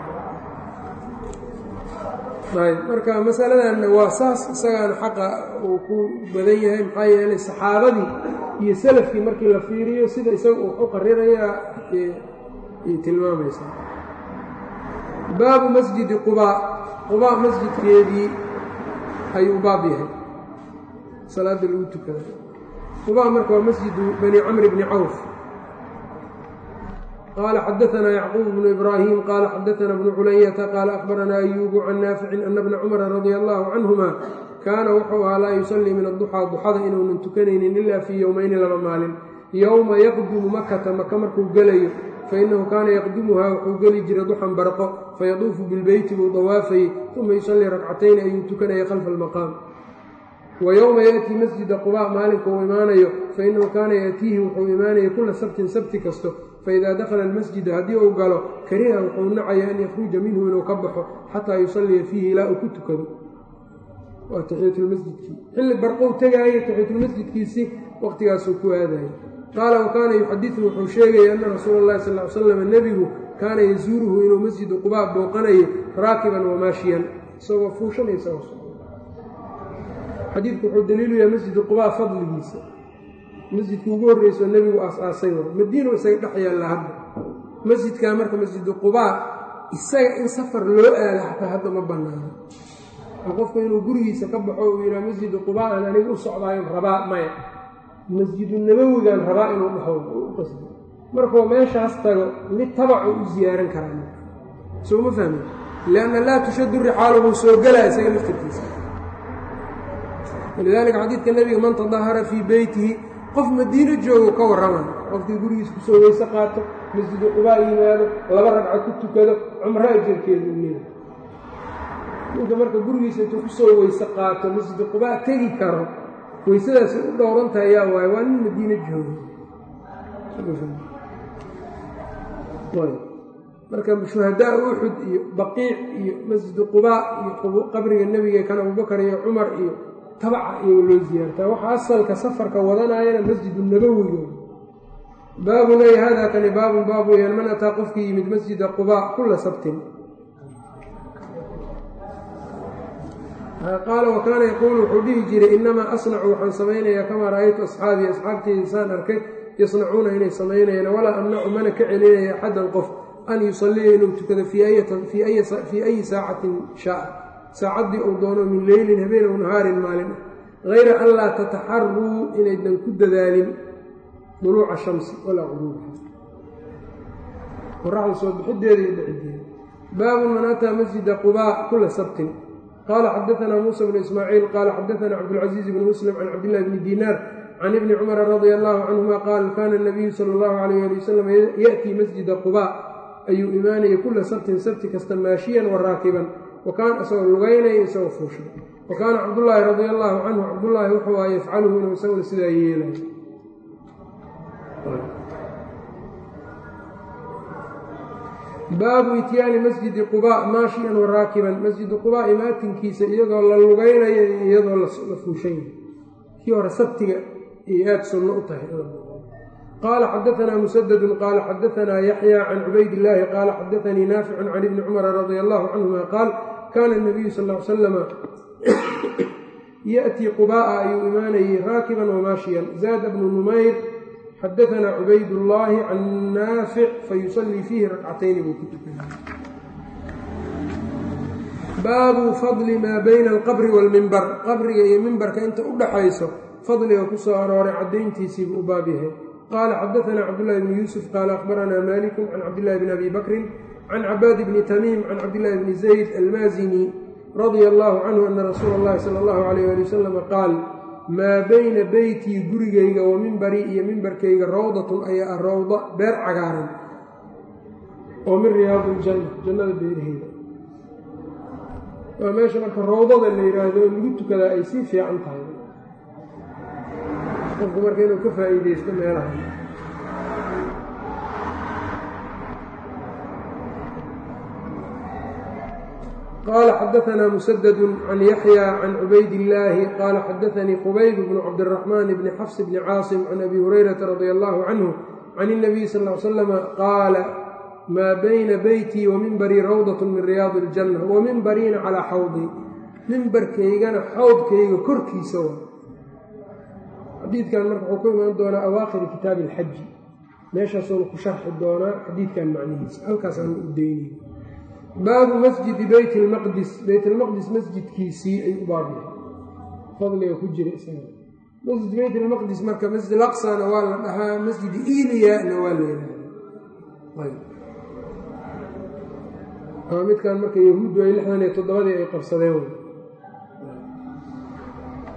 hadlay marka masaladanna waa saas isagaana xaqa uu ku badan yahay maxaa yeelay saxaabadii iyo salafkii markii la fiiriyo sida isaga uu u qarirayaa ay tilmaamaysaa baabu masjidi qubaa masjidkeedii ayuu baab yahay salaada lagu tukada qubaa marka waa masjidu bani camr bni cawf qال xdثna yعqوب بن إbrاhيم qال xdثna بن culayةa qال أخبرna أyوب عن ناaفic أن بنa cمر رضي الله عنهma kaana wuxuu ahaa laa يusلي min الضحى ضuxada inuunan tukanaynin إla fii yowmayni 2 maalin yowma yaqdumu makata maka markuu gelayo fainahu kaana yaqdimuhaa wuxuu geli jiray duxan barqo fayaduufu bilbeyti buu dawaafayey uma yusallii rakcatayni ayuu tukanaya khalfa almaqaam wa yowma ya'tii masjida qubaa maalinka uu imaanayo fainahu kaana ya'tiihi wuxuu imaanaya kula sabtin sabti kasto faidaa dakhala almasjida haddii uu galo kariha wuxuu nacaya an yakhruja minhu inuu ka baxo xataa yusalliya fiihi ilaa uu ku tukado waa taxiyatulmasjidkii xilli barqow tegaayay taxiyatulmasjidkiisii waqtigaasuu ku aadayay qaala wa kaana yuxadidu wuxuu sheegaya anna rasuula allahi sal ly slam nebigu kaana yasuuruhu inuu masjidu qubaa booqanayo raakiban wamaashiyan isagoo fuushan iyo isagoo socdo xadiidku wuxuu daliilu yahay masjidu qubaa fadligiisa masjidkii ugu horreysoo nebigu aas-aasay wa madiinu isaga dhex yaalla hadda masjidkaa marka masjidu qubaa isaga in safar loo aado xataa hadda ma bannaano oo qofku inuu gurigiisa ka baxo uu yidhaha masjidu qubaa aan aniga u socdaayon rabaa maya masjidu nabowigaan rabaa inuu dhaho u qasdo markuu meeshaas tago litabacu u ziyaaran karaa soo ma fahmi lianna laa tushaddu rixaalu buu soo gelaa isaga laftarkiisa walidaalika xadiidka nebiga man tadahara fii beytihi qof madiino joogo ka warrama qofkii gurigiis kusoo weyse qaato masjidu qubaa yimaado laba ragco ku tukado cumro ajarkeedu leeyahay ninka marka gurigiisa intuu kusoo weyse qaato masjidu qubaa tegi karo weysadaasi u dhowranta ayaa waaye waa nin madiino joogo marka shuhadaa uxud iyo baqiic iyo masjidu qubaa iyo qabriga nebiga kan abubakar iyo cumar iyo tabaca iyaga loo ziyaartaa waxa asalka safarka wadanayana masjidu nabowiga baabun ay haadaa kani baabun baab weyaan man ataa qofkii yimid masjida qubaa kula sabtin qaala wa kaana yaquulu wuxuu dhihi jiray inamaa asnacu waxaan samaynayaa kamaa ra'aytu asxaabii asxaabteyda saan arkay yasnacuuna inay samaynayaan walaa amnacu mana ka celinaya axadan qof an yusalliya inuu tukado fii ayi saacatin shaa saacaddii uu doono min leylin habeen ow nahaarin maalin hayra an laa tataxaruu inaydan ku dadaalin duluuca shamsi walaa quruubaha qoraxda soo bixideeda iyo dhicideeda baabun man ataa masjida qubaa kula sabtin qaala xadaanaa muusa bnu ismaaciil qaala xadaanaa cabdulcaziiz bni muslim can cabdillahi bni diinaar can ibni cumara radia allahu canhuma qaal kaana nabiyu sala allahu alayh ali wasalam ya'tii masjida qubaa ayuu imaanayay kula sabtin sabti kasta maashiyan wa raakiban wakaan isagoo lugaynaya isagoo fuushay wa kaana cabdullaahi radia allaahu canhu cabdullaahi wuxuu aha yafcaluhu inuu isaguna sidaa yeelayo baabu ityaani masjidi qubaa maashiyan wa raakiban masjidu qubaa imaatinkiisa iyadoo la lugaynayo iyo iyadoo la fuushanya kii hore sabtiga iyo aad sunno u tahay qaala xadaanaa musadadun qaala xadaanaa yaxya can cubaydillaahi qaala xadaanii naaficun can ibni cumara radia allahu canhuma qaal kaana nabiyu sal l salama ya'tii qubaa'a ayuu imaanayey raakiban wamaashiyan zaada bnu numayr xadaanaa cubaydullaahi can naafic fayusallii fiihi rakcatayni buu ku tukanay baabu fadli maa bayna alqabri waalmimbar qabriga iyo mimbarka inta u dhaxayso fadliga ku soo arooray caddayntiisiibuu u baab yahay qaala xadaanaa cabdullaahi bni yuusuf qaala akhbaranaa malikun can cabdillahi bni abi bakrin can cabaad bni tamiim can cabdillaahi bni zayd almaazini radia allaahu canhu ana rasuula allahi sala allahu alayh ali wasalam qaal maa bayna beytii gurigayga wa mimbarii iyo mimbarkayga rawdatun ayaa ah rawda beer cagaaran oo min riyaadi iljanna jannada beeraheeda waa meesha marka rawdada la yidhaahdo oo lagu tukadaa ay sii fiican tahay qofku marka inuu ka faa'iidaysto meelaha qaala xadaanaa musadadu can yaxya can cubaydillaahi qaala xadaanii qubayb bnu cabdiraxmaan bni xafs bni caasim can abi hurayrata radia allahu canhu can اnabiy sal l slama qaala maa bayna beytii wa mimbarii rawdat min riyaadi iljanna wa mimbariina calaa xawdii mimbarkaygana xawdkayga korkiisa wa xadiidkan marka wuxuu ku imaan doonaa awaakhiri kitaabi alxaji meeshaasuuna ku sharxi doonaa xadiidkan macnihiisa halkaasaan u daynay baabu masjidi beyt ilmaqdis beytlmaqdis masjidkiisii ayuu u baab yahay fadliga ku jira isaga masjid beyt ilmaqdis marka masjid alaqsana waa la dhahaa masjid iliyana waa la yidhahda midkan marka yahuuddu ay 67 ay qabsadeen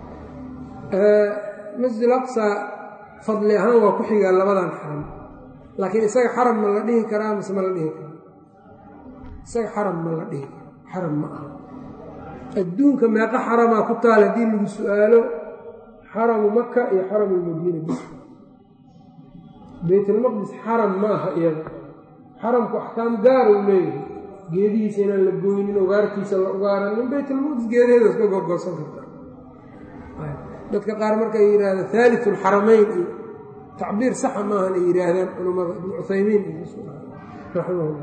masjid alaqsa fadli ahaan waa ku xigaa labadan xaram laakiin isaga xaram ma la dhihi karaa mise ma la dhihi karaa isaga xaram ma la dhihi karo xaram ma aha adduunka meeqa xaramaa ku taal haddii lagu su-aalo xaramu maka iyo xaramu lmadiina bis baytulmaqdis xaram ma aha iyada xaramku axkaam gaara u leeyahay geedihiisa inaan la gooynin ugaartiisa la ugaaranin baytulmaqdis geedaheeda iska googoosan kartaa dadka qaar markay yidhahdaan haaliu lxaramayn iyo tacbiir saxa maahan ay yidhaahdaan culammada ibnu cuthaymiin raximahullah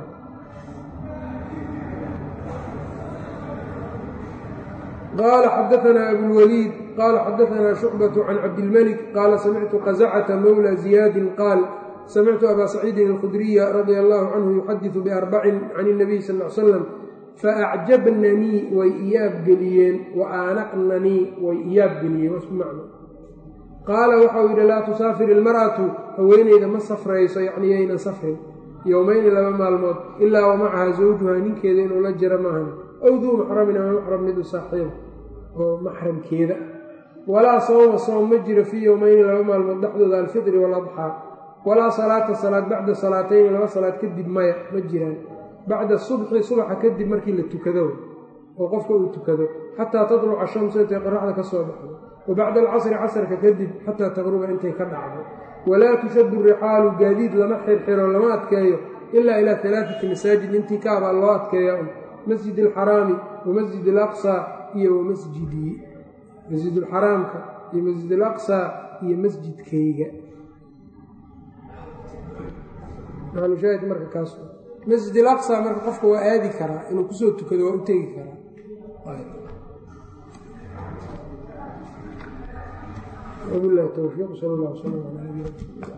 qaala xadaanaa abulwaliid qaala xadaanaa shucbatu can cabdilmalik qaala samictu qazacata mowla ziyaadin qaal samictu abaa saciidin alkhudriya radia allahu canhu yuxadiثu biarbacin can اnabiy sal l slam faacjabnanii way iyaabgeliyeen wa aanaqnanii way iyaabgeliyeen wasku macno qaala waxau yidhi laa tusaafir ilmar'atu haweeneyda ma safrayso yacni yaynan safrin yowmayni 2 maalmood ilaa wa macaha zawjuhaa ninkeeda inuu la jiro maahan ow duu maxramin ama maxram mid u saaxiiba oo maxramkeeda walaa sooma soom ma jiro fii yowmayni 2 maalmood dhexdooda alfitri waaladxaa walaa salaata salaad bacda salaatayni 2 salaad kadib maya ma jiraan bacda subxi subaxa kadib markii la tukado oo qofka uu tukado xataa tatluca shamsu intay qoraxda ka soo baxdo wa bacda alcasri casrka kadib xataa taqruba intay ka dhacdo walaa tushaddu rixaalu gaadiid lama xirxiro lama adkeeyo ilaa ilaa 3 masaajid intii kaabaa loo adkeeya masjid alxaraami wa masjid alaqsaa iyo wa masjidii masjidulxaraamka iyo masjid alaqsaa iyo masjidkayga maalushaahid marka kaas masjid alaqsaa marka qofka waa aadi karaa inuu kusoo tukado waa u tegi karaa wabillahi towfiiq sal allah wslam ala nabiyina